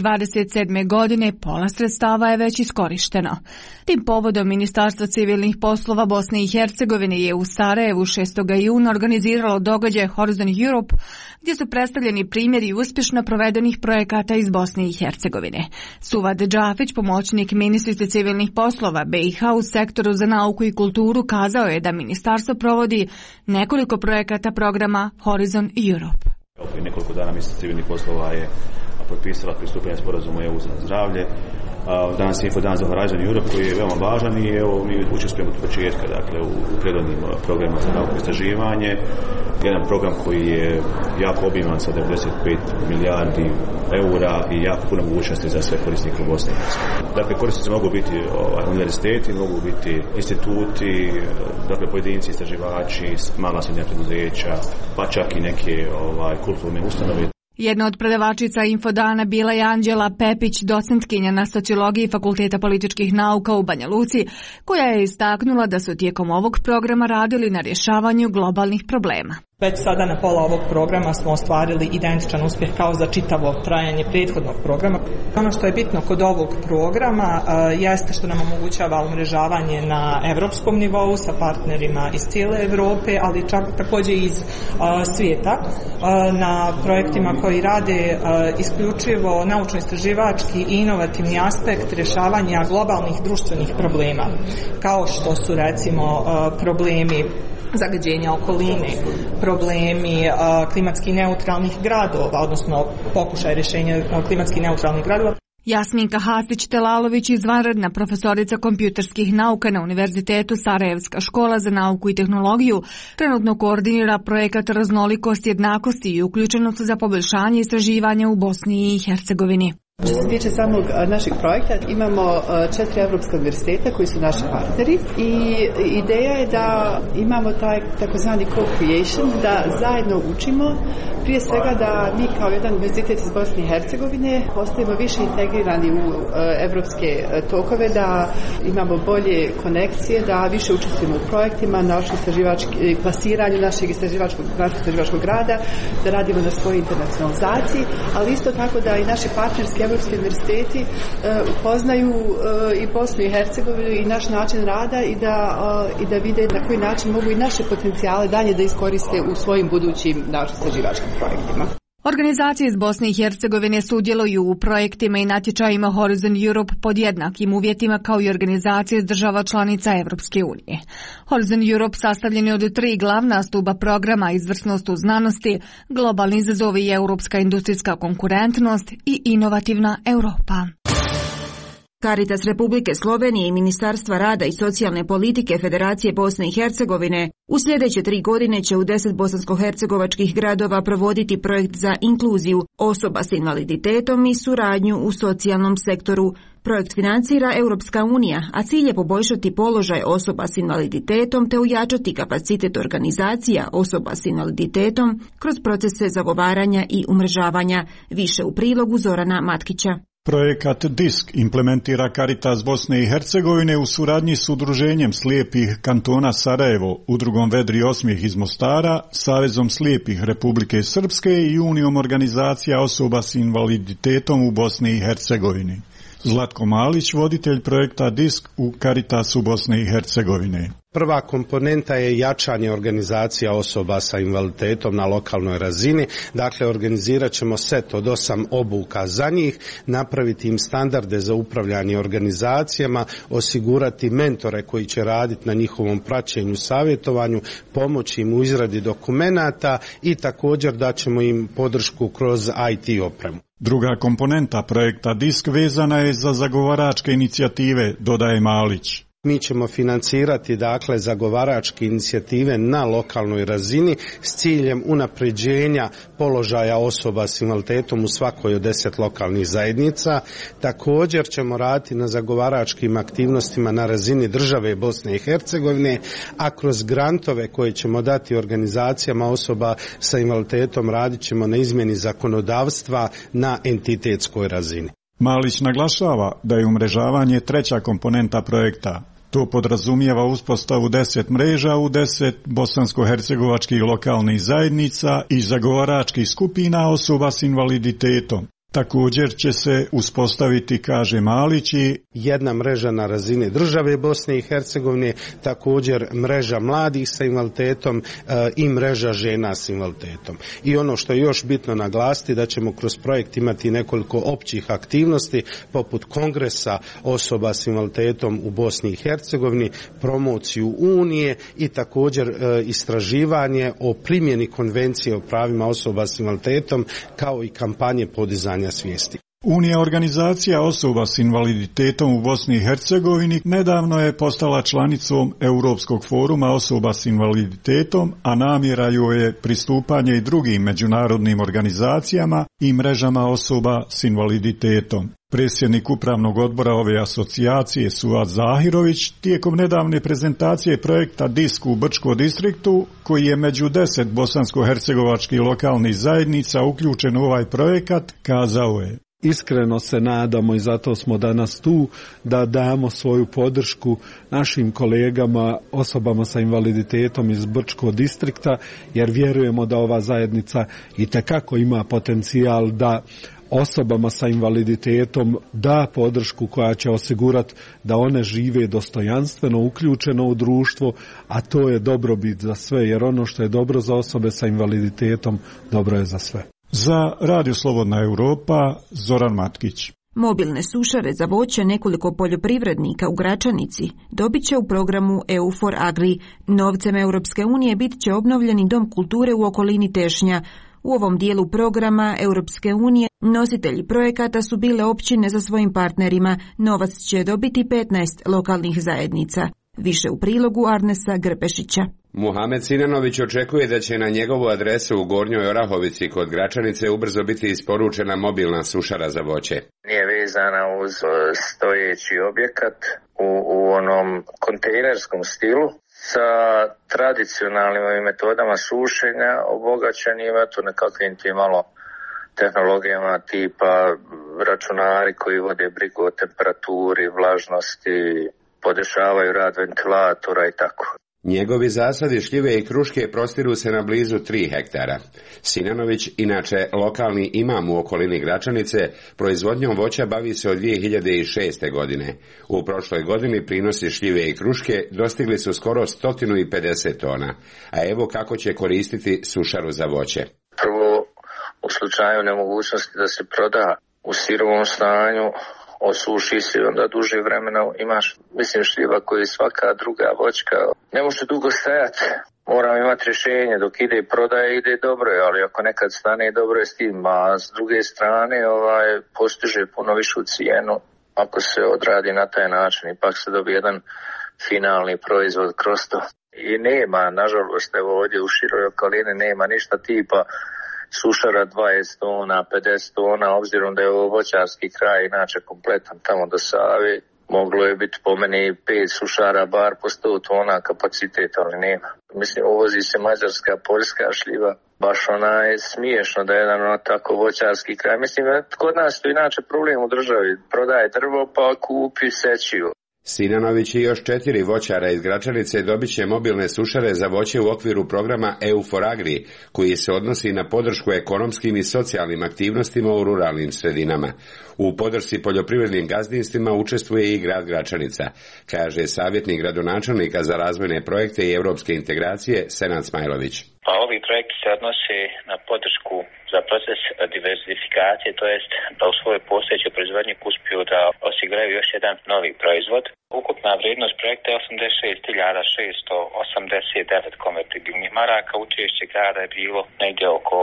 2027. godine, pola sredstava je već iskorišteno. Tim povodom Ministarstvo civilnih poslova Bosne i Hercegovine je u Sarajevu 6. juna organiziralo događaj Horizon Europe, gdje su predstavljeni primjeri uspješno provedenih projekata iz Bosne i Hercegovine. Suvad Džafić, pomoćnik ministrice civilnih poslova BiH u sektoru za nauku i kulturu, kazao je da ministarstvo provodi nekoliko projekata programa Horizon Europe. Prije nekoliko dana ministrica civilnih poslova je potpisala pristupanje sporazumu EU za zdravlje. Danas je infodan za Horizon Europe koji je veoma važan i evo mi učestvujemo od početka, dakle u predvodnim programima za nauku i istraživanje. Jedan program koji je jako obiman sa 95 milijardi eura i jako puno mogućnosti za sve korisnike u Bosni i Hercegovini. Dakle, korisnici mogu biti univerziteti, mogu biti instituti, dakle pojedinci, istraživači, mala srednja preduzeća, pa čak i neke kulturne ustanove. Jedna od predavačica infodana bila je Anđela Pepić, docentkinja na sociologiji Fakulteta političkih nauka u Banja Luci, koja je istaknula da su tijekom ovog programa radili na rješavanju globalnih problema. Već sada na pola ovog programa smo ostvarili identičan uspjeh kao za čitavo trajanje prethodnog programa. Ono što je bitno kod ovog programa jeste što nam omogućava umrežavanje na evropskom nivou sa partnerima iz cijele Europe, ali također iz svijeta na projektima koji rade isključivo naučno-istraživački i inovativni aspekt rješavanja globalnih društvenih problema, kao što su recimo problemi zagađenja okoline, problemi klimatski neutralnih gradova, odnosno pokušaj rješenja klimatski neutralnih gradova. Jasminka Hasić-Telalović, izvanredna profesorica kompjuterskih nauka na Univerzitetu Sarajevska škola za nauku i tehnologiju, trenutno koordinira projekat Raznolikost jednakosti i uključenost za poboljšanje istraživanja u Bosni i Hercegovini. Što se tiče samog našeg projekta, imamo 4 evropska univerziteta koji su naši partneri i ideja je da imamo taj takozvani co-creation, da zajedno učimo, prije svega da mi kao jedan univerzitet iz Bosne i Hercegovine postajemo više integrirani u evropske tokove, da imamo bolje konekcije, da više učestvujemo u projektima, plasiranju našeg istraživačkog rada, da radimo na svojoj internacionalizaciji, ali isto tako da i naši partnerski evropski univerziteti upoznaju i Bosnu i Hercegovinu i naš način rada i da vide na koji način mogu i naše potencijale dalje da iskoriste u svojim budućim naučno-istraživačkim projektima. Organizacije iz Bosne i Hercegovine sudjeluju u projektima i natječajima Horizon Europe pod jednakim uvjetima kao i organizacije iz država članica Evropske unije. Horizon Europe sastavljen je od 3 glavna stuba programa: izvrsnost u znanosti, globalni izazovi i europska industrijska konkurentnost i inovativna Europa. Caritas Republike Slovenije i Ministarstva rada i socijalne politike Federacije Bosne i Hercegovine u sljedeće 3 godine će u 10 bosansko-hercegovačkih gradova provoditi projekt za inkluziju osoba s invaliditetom i suradnju u socijalnom sektoru. Projekt financira Europska unija, a cilj je poboljšati položaj osoba s invaliditetom te ojačati kapacitet organizacija osoba s invaliditetom kroz procese zagovaranja i umrežavanja. Više u prilogu Zorana Matkića. Projekat DISK implementira Caritas Bosne i Hercegovine u suradnji s Udruženjem slijepih kantona Sarajevo, Udrugom Vedri osmijeh iz Mostara, Savezom slijepih Republike Srpske i Unijom organizacija osoba s invaliditetom u Bosni i Hercegovini. Zlatko Malić, voditelj projekta DISK u Caritasu Bosne i Hercegovine. Prva komponenta je jačanje organizacija osoba sa invaliditetom na lokalnoj razini. Dakle, organizirat ćemo set od 8 obuka za njih, napraviti im standarde za upravljanje organizacijama, osigurati mentore koji će raditi na njihovom praćenju, savjetovanju, pomoći im u izradi dokumenata i također daćemo im podršku kroz IT opremu. Druga komponenta projekta DISK vezana je za zagovaračke inicijative, dodaje Malić. Mi ćemo financirati dakle zagovaračke inicijative na lokalnoj razini s ciljem unapređenja položaja osoba s invaliditetom u svakoj od 10 lokalnih zajednica. Također ćemo raditi na zagovaračkim aktivnostima na razini države Bosne i Hercegovine, a kroz grantove koje ćemo dati organizacijama osoba sa invaliditetom radit ćemo na izmjeni zakonodavstva na entitetskoj razini. Malić naglašava da je umrežavanje treća komponenta projekta. To podrazumijeva uspostavu 10 mreža u 10 bosansko-hercegovačkih lokalnih zajednica i zagovaračkih skupina osoba s invaliditetom. Također će se uspostaviti, kaže Malić, jedna mreža na razini države Bosne i Hercegovine, također mreža mladih sa invaliditetom i mreža žena s invaliditetom. I ono što je još bitno naglasiti, da ćemo kroz projekt imati nekoliko općih aktivnosti poput kongresa osoba s invaliditetom u Bosni i Hercegovini, promociju Unije i također istraživanje o primjeni konvencije o pravima osoba s invaliditetom kao i kampanje podizanja svijesti. Unija organizacija osoba s invaliditetom u Bosni i Hercegovini nedavno je postala članicom Europskog foruma osoba s invaliditetom, a namjera joj je pristupanje i drugim međunarodnim organizacijama i mrežama osoba s invaliditetom. Predsjednik upravnog odbora ove asocijacije Suad Zahirović tijekom nedavne prezentacije projekta DISK u Brčko distriktu, koji je među 10 bosansko-hercegovačkih lokalnih zajednica uključen u ovaj projekat, kazao je: Iskreno se nadamo i zato smo danas tu da damo svoju podršku našim kolegama, osobama sa invaliditetom iz Brčkog distrikta, jer vjerujemo da ova zajednica itekako ima potencijal da osobama sa invaliditetom da podršku koja će osigurati da one žive dostojanstveno, uključeno u društvo, a to je dobrobit za sve, jer ono što je dobro za osobe sa invaliditetom, dobro je za sve. Za Radio Slobodna Europa, Zoran Matkić. Mobilne sušare za voće nekoliko poljoprivrednika u Gračanici dobit će u programu EU for Agri. Novcem Europske unije bit će obnovljeni dom kulture u okolini Tešnja. U ovom dijelu programa Europske unije nositelji projekata su bile općine za svojim partnerima. Novac će dobiti 15 lokalnih zajednica. Više u prilogu Arnesa Grpešića. Muhamed Sinanović očekuje da će na njegovu adresu u Gornjoj Orahovici kod Gračanice ubrzo biti isporučena mobilna sušara za voće. Nije vezana uz stojeći objekat u onom kontejnerskom stilu sa tradicionalnim metodama sušenja, obogaćenim nekakvim tim malo tehnologijama tipa računari koji vode brigu o temperaturi, vlažnosti, podešavaju rad ventilatora i tako. Njegovi zasadi šljive i kruške prostiru se na blizu 3 hektara. Sinanović, inače lokalni imam u okolini Gračanice, proizvodnjom voća bavi se od 2006. godine. U prošloj godini prinosi šljive i kruške dostigli su skoro 150 tona. A evo kako će koristiti sušaru za voće. Prvo, u slučaju nemogućnosti da se proda u sirovom stanju, osuši se i onda duže vremena imaš, mislim, šljiva koji svaka druga voćka ne može dugo stajati. Moram imati rješenje, dok ide prodaje ide dobro, ali ako nekad stane dobro je s tim, a s druge strane postiže puno višu cijenu ako se odradi na taj način, ipak se dobije jedan finalni proizvod kroz to. I nema, nažalost, evo ovdje u široj okolini nema ništa tipa sušara 20 tona, 50 tona, obzirom da je ovo voćarski kraj, inače kompletan tamo do Save. Moglo je biti po meni 5 sušara bar po 100 tona kapacitet, ali nema. Mislim, uvozi se mađarska, poljska šljiva. Baš je smiješno da je jedan tako voćarski kraj. Mislim, kod nas to inače problem u državi. Prodaje drvo pa kupi sećiju. Sinanović i još 4 voćara iz Gračanice dobit će mobilne sušare za voće u okviru programa EU for Agri, koji se odnosi na podršku ekonomskim i socijalnim aktivnostima u ruralnim sredinama. U podršci poljoprivrednim gazdinstvima učestvuje i grad Gračanica, kaže savjetnik gradonačelnika za razvojne projekte i europske integracije Senad Smajlović. Pa ovi projekti se odnose na podršku za proces diversifikacije, to jest da u svojoj postojećoj proizvodnji uspiju da osiguraju još jedan novi proizvod. Ukupna vrijednost projekta je 86.689 konvertibilnih maraka, učešće grada je bilo negdje oko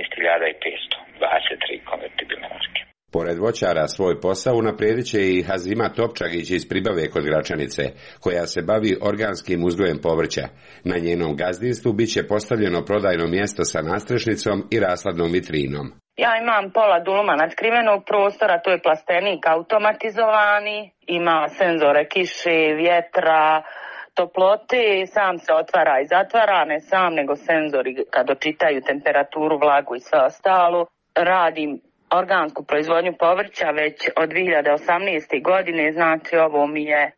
18.523 konvertibilne marke. Pored voćara svoj posao unaprijedit će i Hazima Topčagić iz Pribave kod Gračanice, koja se bavi organskim uzgojem povrća. Na njenom gazdinstvu bit će postavljeno prodajno mjesto sa nastrešnicom i rasladnom vitrinom. Ja imam pola duluma natkrivenog prostora, to je plastenik automatizovani, ima senzore kiše, vjetra, toplote, sam se otvara i zatvara, ne sam, nego senzori kad očitaju temperaturu, vlagu i sve ostalo. Radim organsku proizvodnju povrća već od 2018. godine, znači ovo mi je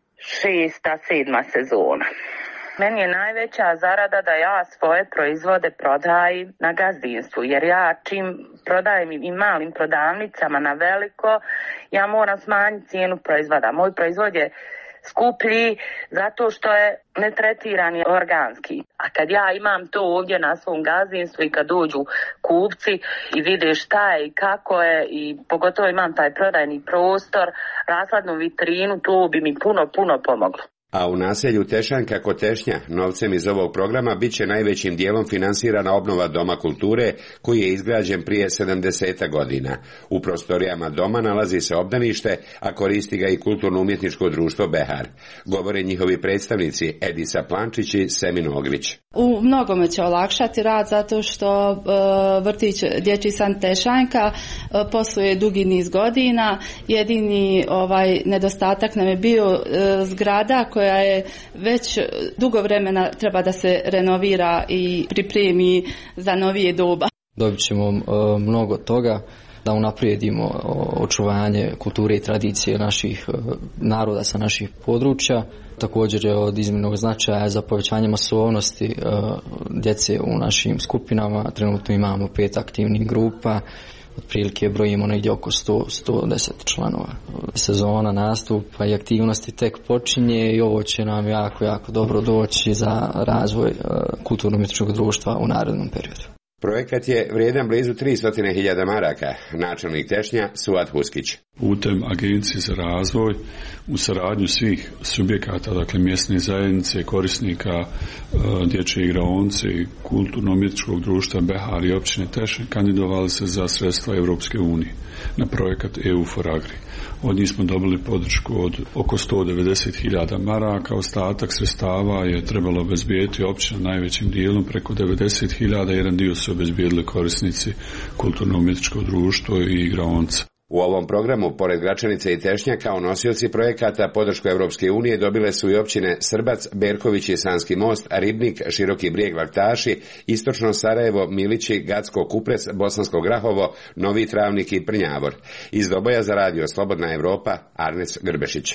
6-7 sezona. Meni je najveća zarada da ja svoje proizvode prodajem na gazdinstvu, jer ja čim prodajem i malim prodavnicama na veliko, ja moram smanjiti cijenu proizvoda. Moj proizvod je skuplji zato što je netretiran i organski. A kad ja imam to ovdje na svom gazdinstvu i kad dođu kupci i vide šta je i kako je i pogotovo imam taj prodajni prostor, rasladnu vitrinu, to bi mi puno pomoglo. A u naselju Tešanka kod Tešnja novcem iz ovog programa bit će najvećim dijelom finansirana obnova Doma kulture koji je izgrađen prije 70 godina. U prostorijama doma nalazi se obdanište, a koristi ga i kulturno-umjetničko društvo Behar. Govore njihovi predstavnici Edisa Plančić i Semin Ogrić. U mnogome će olakšati rad zato što vrtić Dječji san Tešanka posluje dugi niz godina. Jedini nedostatak nam je bio zgrada koja je već dugo vremena treba da se renovira i pripremi za novije doba. Dobit ćemo mnogo toga da unaprijedimo očuvanje kulture i tradicije naših naroda sa naših područja. Također je od iznimnog značaja za povećanje masovnosti djece u našim skupinama. Trenutno imamo 5 aktivnih grupa. Otprilike brojimo negdje oko 110 članova. Sezona nastupa i aktivnosti tek počinje i ovo će nam jako dobro doći za razvoj kulturno-umjetničkog društva u narednom periodu. Projekat je vrijedan blizu 300.000 maraka, načelnik Tešnja Suad Huskić. Putem Agencije za razvoj u saradnju svih subjekata, dakle mjesne zajednice, korisnika dječje igraonice i kulturno-umjetničkog društva Behar i općine Tešnje kandidovali se za sredstva Europske unije na projekat EU for Agri. Od njih smo dobili podršku od oko 190.000 maraka, ostatak sredstava je trebalo obezbijediti općina najvećim dijelom preko 90.000, jedan dio su obezbijedili korisnici kulturno-umjetničkog društva i igraonca. U ovom programu, pored Gračanice i Tešnja, kao nosioci projekata podršku Europske unije dobile su i općine Srbac, Berković i Sanski most, Ribnik, Široki Brijeg, Laktaši, Istočno Sarajevo, Milići, Gacko, Kupres, Bosansko Grahovo, Novi Travnik i Prnjavor. Iz Doboja za radio Slobodna Evropa, Arnes Grbešić.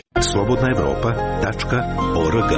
slobodnaevropa.org.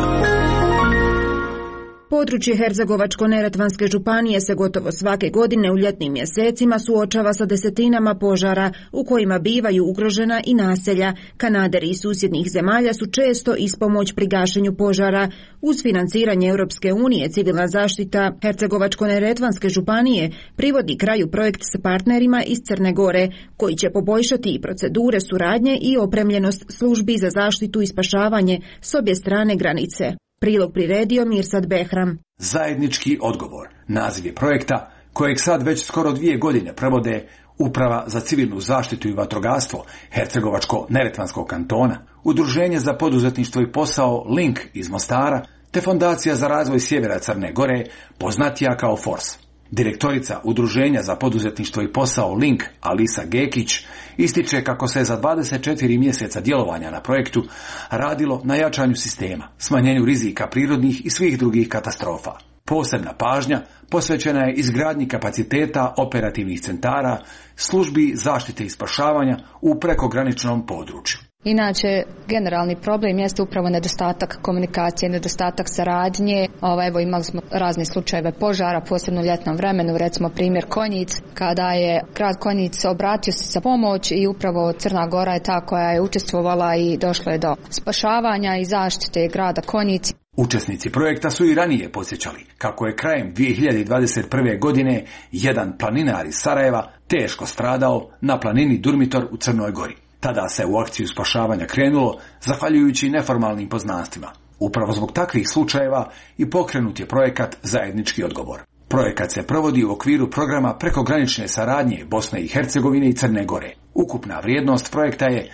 Područje Hercegovačko-neretvanske županije se gotovo svake godine u ljetnim mjesecima suočava sa desetinama požara u kojima bivaju ugrožena i naselja. Kanaderi iz susjednih zemalja su često ispomoć pri gašenju požara. Uz financiranje Europske unije civilna zaštita Hercegovačko-neretvanske županije privodi kraju projekt sa partnerima iz Crne Gore koji će poboljšati i procedure suradnje i opremljenost službi za zaštitu i spašavanje s obje strane granice. Prilog priredio Mirsad Behram. Zajednički odgovor. Naziv je projekta kojeg sad već skoro 2 godine provode Uprava za civilnu zaštitu i vatrogastvo Hercegovačko-neretvanskog kantona, Udruženje za poduzetništvo i posao Link iz Mostara, te Fondacija za razvoj sjevera Crne Gore, poznatija kao FORS. Direktorica Udruženja za poduzetništvo i posao Link, Alisa Gekić, ističe kako se za 24 mjeseca djelovanja na projektu radilo na jačanju sistema, smanjenju rizika prirodnih i svih drugih katastrofa. Posebna pažnja posvećena je izgradnji kapaciteta operativnih centara, službi zaštite i spašavanja u prekograničnom području. Inače, generalni problem jeste upravo nedostatak komunikacije, nedostatak saradnje. Evo, imali smo razne slučajeve požara, posebno u ljetnom vremenu, recimo primjer Konjic, kada je grad Konjic obratio se za pomoć i upravo Crna Gora je ta koja je učestvovala i došlo je do spašavanja i zaštite grada Konjic. Učesnici projekta su i ranije podsjećali kako je krajem 2021. godine jedan planinar iz Sarajeva teško stradao na planini Durmitor u Crnoj Gori. Tada se u akciju spašavanja krenulo zahvaljujući neformalnim poznanstvima. Upravo zbog takvih slučajeva i pokrenut je projekat Zajednički odgovor. Projekat se provodi u okviru programa prekogranične saradnje Bosne i Hercegovine i Crne Gore. Ukupna vrijednost projekta je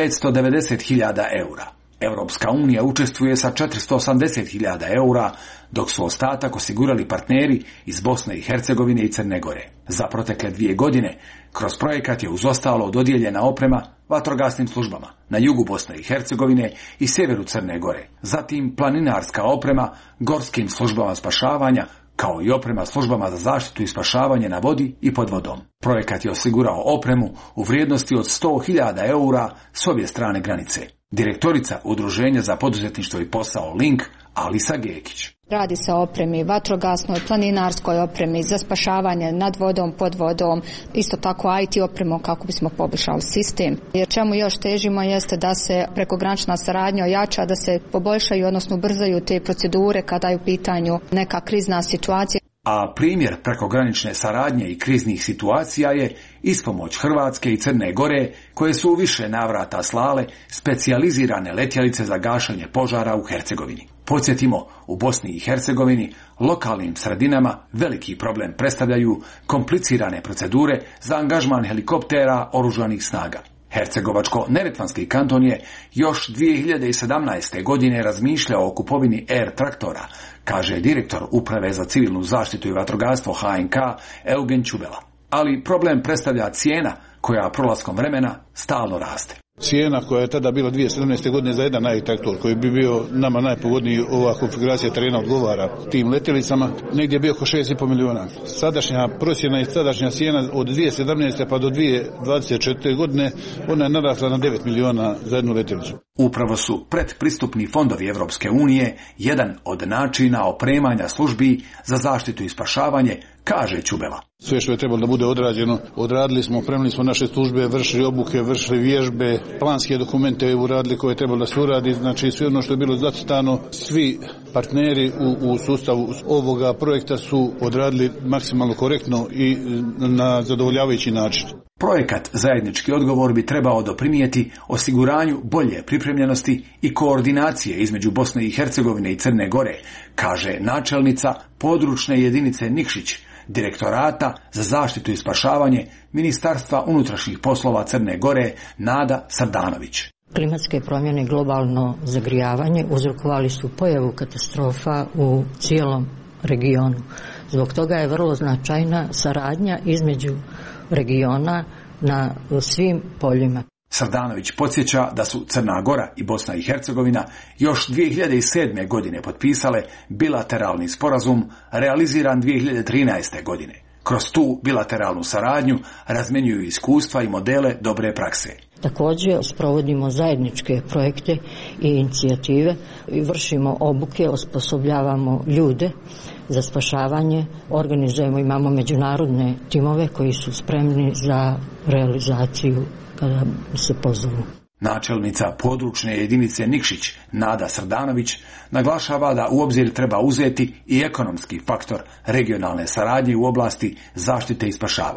590.000 eura. Europska unija učestvuje sa 480.000 eura, dok su ostatak osigurali partneri iz Bosne i Hercegovine i Crne Gore. Za protekle 2 godine kroz projekat je uz ostalo dodijeljena oprema vatrogasnim službama na jugu Bosne i Hercegovine i sjeveru Crne Gore, zatim planinarska oprema gorskim službama spašavanja, kao i oprema službama za zaštitu i spašavanje na vodi i pod vodom. Projekat je osigurao opremu u vrijednosti od 100.000 eura s obje strane granice. Direktorica Udruženja za poduzetništvo i posao Link, Alisa Gekić. Radi se o opremi vatrogasnoj, planinarskoj opremi za spašavanje nad vodom, pod vodom, isto tako IT opremom kako bismo poboljšali sistem. Jer čemu još težimo jeste da se prekogranična saradnja ojača, da se poboljšaju, odnosno ubrzaju te procedure kada je u pitanju neka krizna situacija. A primjer prekogranične saradnje i kriznih situacija je ispomoć Hrvatske i Crne Gore, koje su u više navrata slale specijalizirane letjelice za gašenje požara u Hercegovini. Podsjetimo, u Bosni i Hercegovini lokalnim sredinama veliki problem predstavljaju komplicirane procedure za angažman helikoptera oružanih snaga. Hercegovačko-neretvanski kanton je još 2017. godine razmišljao o kupovini Air traktora, kaže direktor Uprave za civilnu zaštitu i vatrogastvo HNK Eugen Čubela. Ali problem predstavlja cijena koja prolaskom vremena stalno raste. Cijena koja je tada bila 2017. godine za jedan Air traktor koji bi bio nama najpogodniji, ova konfiguracija terena odgovara tim letjelicama, negdje je bio oko 6,5 milijuna. Sadašnja procjena i sadašnja cijena od 2017. pa do 2024. godine ona je narasla na 9 milijuna za jednu letjelicu. Upravo su predpristupni fondovi Europske unije jedan od načina opremanja službi za zaštitu i spašavanje, kaže Čubela. Sve što je trebalo da bude odrađeno, odradili smo, opremili smo naše službe, vršili obuke, vršili vježbe, planske dokumente uradili koje je trebalo da se uradi, znači sve ono što je bilo zacrtano, svi partneri u sustavu ovoga projekta su odradili maksimalno korektno i na zadovoljavajući način. Projekat Zajednički odgovor bi trebao doprinijeti osiguranju bolje pripremljenosti i koordinacije između Bosne i Hercegovine i Crne Gore, kaže načelnica područne jedinice Nikšić, Direktorata za zaštitu i spašavanje Ministarstva unutrašnjih poslova Crne Gore, Nada Sardanović. Klimatske promjene i globalno zagrijavanje uzrokovali su pojavu katastrofa u cijelom regionu. Zbog toga je vrlo značajna saradnja između regiona na svim poljima. Sardanović podsjeća da su Crna Gora i Bosna i Hercegovina još 2007. godine potpisale bilateralni sporazum realiziran 2013. godine. Kroz tu bilateralnu saradnju razmjenjuju iskustva i modele dobre prakse. Također sprovodimo zajedničke projekte i inicijative i vršimo obuke, osposobljavamo ljude za spašavanje, organizujemo, imamo međunarodne timove koji su spremni za realizaciju kada se pozovu. Načelnica područne jedinice Nikšić, Nada Sardanović, naglašava da u obzir treba uzeti i ekonomski faktor regionalne saradnje u oblasti zaštite i spašavanja.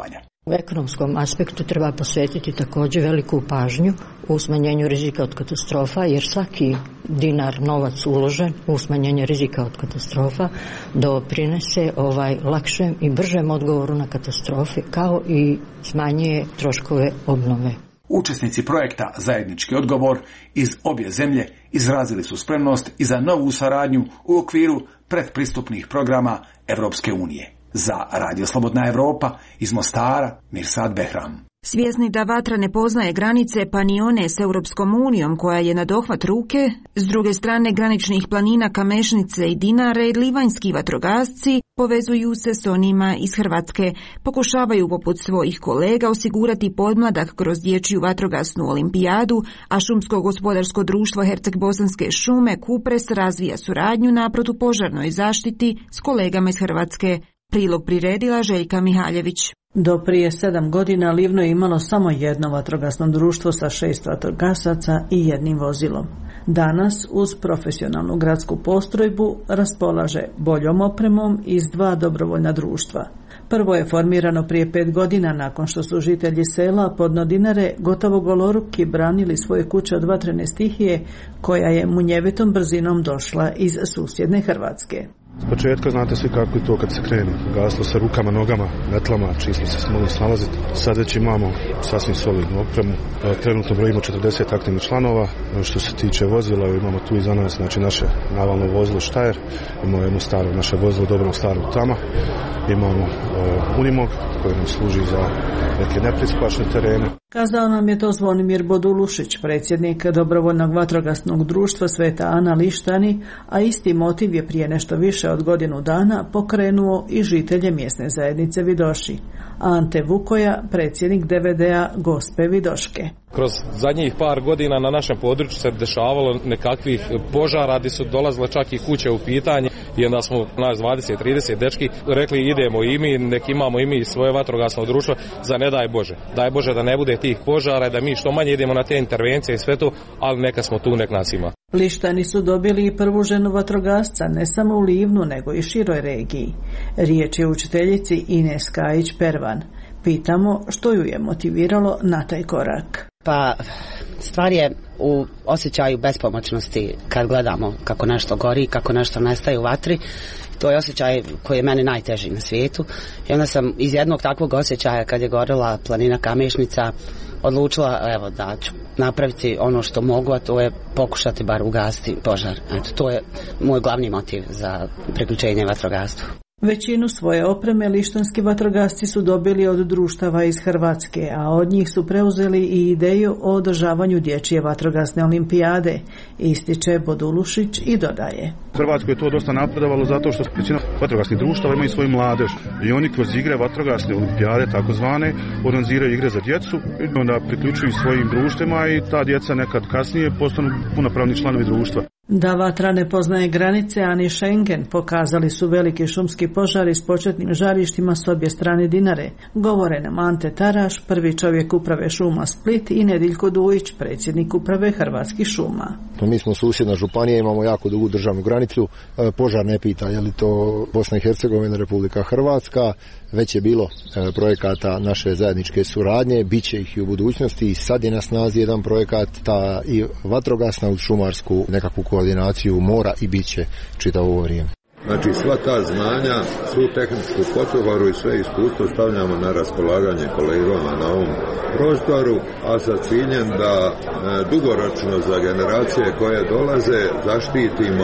U ekonomskom aspektu treba posvetiti također veliku pažnju u smanjenju rizika od katastrofa, jer svaki dinar, novac uložen u smanjenje rizika od katastrofa doprinese lakšem i bržem odgovoru na katastrofe, kao i smanjuje troškove obnove. Učesnici projekta Zajednički odgovor iz obje zemlje izrazili su spremnost i za novu saradnju u okviru pretpristupnih programa Europske unije. Za Radio Slobodna Evropa iz Mostara, Mirsad Behram. Svjesni da vatra ne poznaje granice, pa ni one s Europskom unijom koja je na dohvat ruke, s druge strane graničnih planina Kamešnice i Dinare, livanjski vatrogasci povezuju se s onima iz Hrvatske, pokušavaju poput svojih kolega osigurati podmladak kroz dječju vatrogasnu olimpijadu, a Šumsko gospodarsko društvo Herceg-Bosanske šume Kupres razvija suradnju na protupožarnoj zaštiti s kolegama iz Hrvatske. Prilog priredila Željka Mihaljević. Do prije 7 godina Livno je imalo samo jedno vatrogasno društvo sa 6 vatrogasaca i jednim vozilom. Danas, uz profesionalnu gradsku postrojbu, raspolaže boljom opremom iz 2 dobrovoljna društva. Prvo je formirano prije 5 godina nakon što su žitelji sela Podno Dinare gotovo goloruki branili svoje kuće od vatrene stihije koja je munjevitom brzinom došla iz susjedne Hrvatske. S početka znate svi kako je to kad se krene. Gaslo se rukama, nogama, metlama, čiji smo se mogli snalaziti. Sad već imamo sasvim solidnu opremu. Trenutno brojimo 40 aktivnih članova. Što se tiče vozila, imamo tu iza nas naše navalno vozilo Štajer. Imamo jedno staro naše vozilo, dobro staro Tama. Imamo Unimog koji nam služi za neke nepristupačne terene. Kazao nam je to Zvonimir Bodulušić, predsjednik dobrovoljnog vatrogasnog društva Sveta Ana Lištani, a isti motiv je prije nešto više od godinu dana pokrenuo i žitelje mjesne zajednice Vidoši. Ante Vukoja, predsjednik DVD-a Gospe Vidoške. Kroz zadnjih par godina na našem području se dešavalo nekakvih požara gdje su dolazile čak i kuće u pitanje i onda smo nas 20-30 dečki rekli idemo i mi, nek imamo i mi svoje vatrogasno društvo za ne daj Bože. Daj Bože da ne bude tih požara, da mi što manje idemo na te intervencije i sve to, ali neka smo tu, nek nas ima. Lištani su dobili i prvu ženu vatrogasca, ne samo u Livnu, nego i široj regiji. Riječ je o učiteljici Ines Kajić-Pervan. Pitamo što ju je motiviralo na taj korak. Pa, stvar je u osjećaju bespomoćnosti kad gledamo kako nešto gori, kako nešto nestaje u vatri. To je osjećaj koji je meni najteži na svijetu. I onda sam iz jednog takvog osjećaja kad je gorila planina Kamešnica odlučila da ću napraviti ono što mogu, a to je pokušati bar ugasiti požar. Eto, to je moj glavni motiv za priključenje vatrogastva. Većinu svoje opreme lištanski vatrogasci su dobili od društava iz Hrvatske, a od njih su preuzeli i ideju o održavanju dječje vatrogasne olimpijade, ističe Bodulušić i dodaje. U Hrvatskoj je to dosta napredovalo zato što većina vatrogasnih društava imaju svoju mladež i oni kroz igre vatrogasne olimpijade takozvane organiziraju igre za djecu i onda priključuju svojim društvima i ta djeca nekad kasnije postanu punopravni članovi društva. Da vatra ne poznaje granice, ani Schengen, pokazali su veliki šumski požari s početnim žarištima s obje strane Dinare. Govore nam Ante Taraš, prvi čovjek uprave šuma Split, i Nediljko Dujić, predsjednik uprave Hrvatskih šuma. Mi smo susjedna županija, imamo jako dugu državnu granicu. Požar ne pita je li to Bosna i Hercegovina, Republika Hrvatska. Već je bilo projekata naše zajedničke suradnje, bit će ih i u budućnosti i sad je na snazi jedan projekat, ta i vatrogasna uz šumarsku nekakvu koordinaciju mora i bit će čitavo ovo vrijeme. Znači sva ta znanja, svu tehničku potporu i sve iskustvo stavljamo na raspolaganje kolegama na ovom prostoru, a sa ciljem da dugoročno za generacije koje dolaze zaštitimo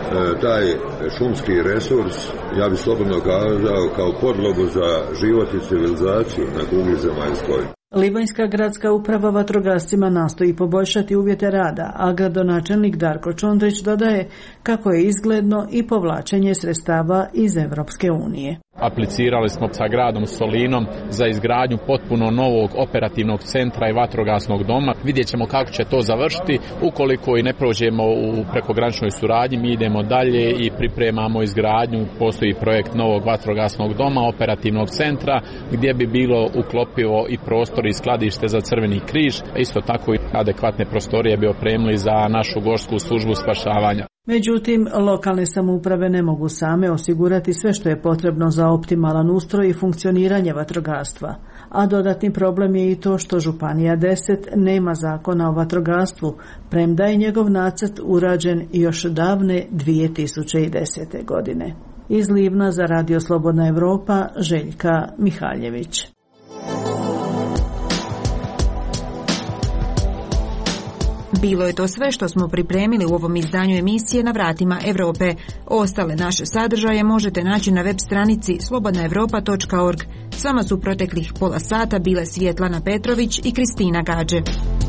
taj šumski resurs, ja bih slobodno kazao, kao podlogu za život i civilizaciju na kugli zemaljskoj. Livanjska gradska uprava vatrogascima nastoji poboljšati uvjete rada, a gradonačelnik Darko Čondrić dodaje kako je izgledno i povlačenje sredstava iz Europske unije. Aplicirali smo sa gradom Solinom za izgradnju potpuno novog operativnog centra i vatrogasnog doma. Vidjet ćemo kako će to završiti. Ukoliko i ne prođemo u prekograničnoj suradnji, mi idemo dalje i pripremamo izgradnju. Postoji projekt novog vatrogasnog doma, operativnog centra, gdje bi bilo uklopivo i prostor prostori i skladište za Crveni križ, a isto tako i adekvatne prostorije bi opremili za našu gorsku službu spašavanja. Međutim, lokalne samouprave ne mogu same osigurati sve što je potrebno za optimalan ustroj i funkcioniranje vatrogastva. A dodatni problem je i to što Županija 10 nema zakona o vatrogastvu, premda je njegov nacrt urađen još davne 2010. godine. Iz Livna za Radio Slobodna Evropa, Željka Mihaljević. Bilo je to sve što smo pripremili u ovom izdanju emisije Na vratima Europe. Ostale naše sadržaje možete naći na web stranici slobodnaevropa.org. S vama su proteklih pola sata bile Svjetlana Petrović i Kristina Gađe.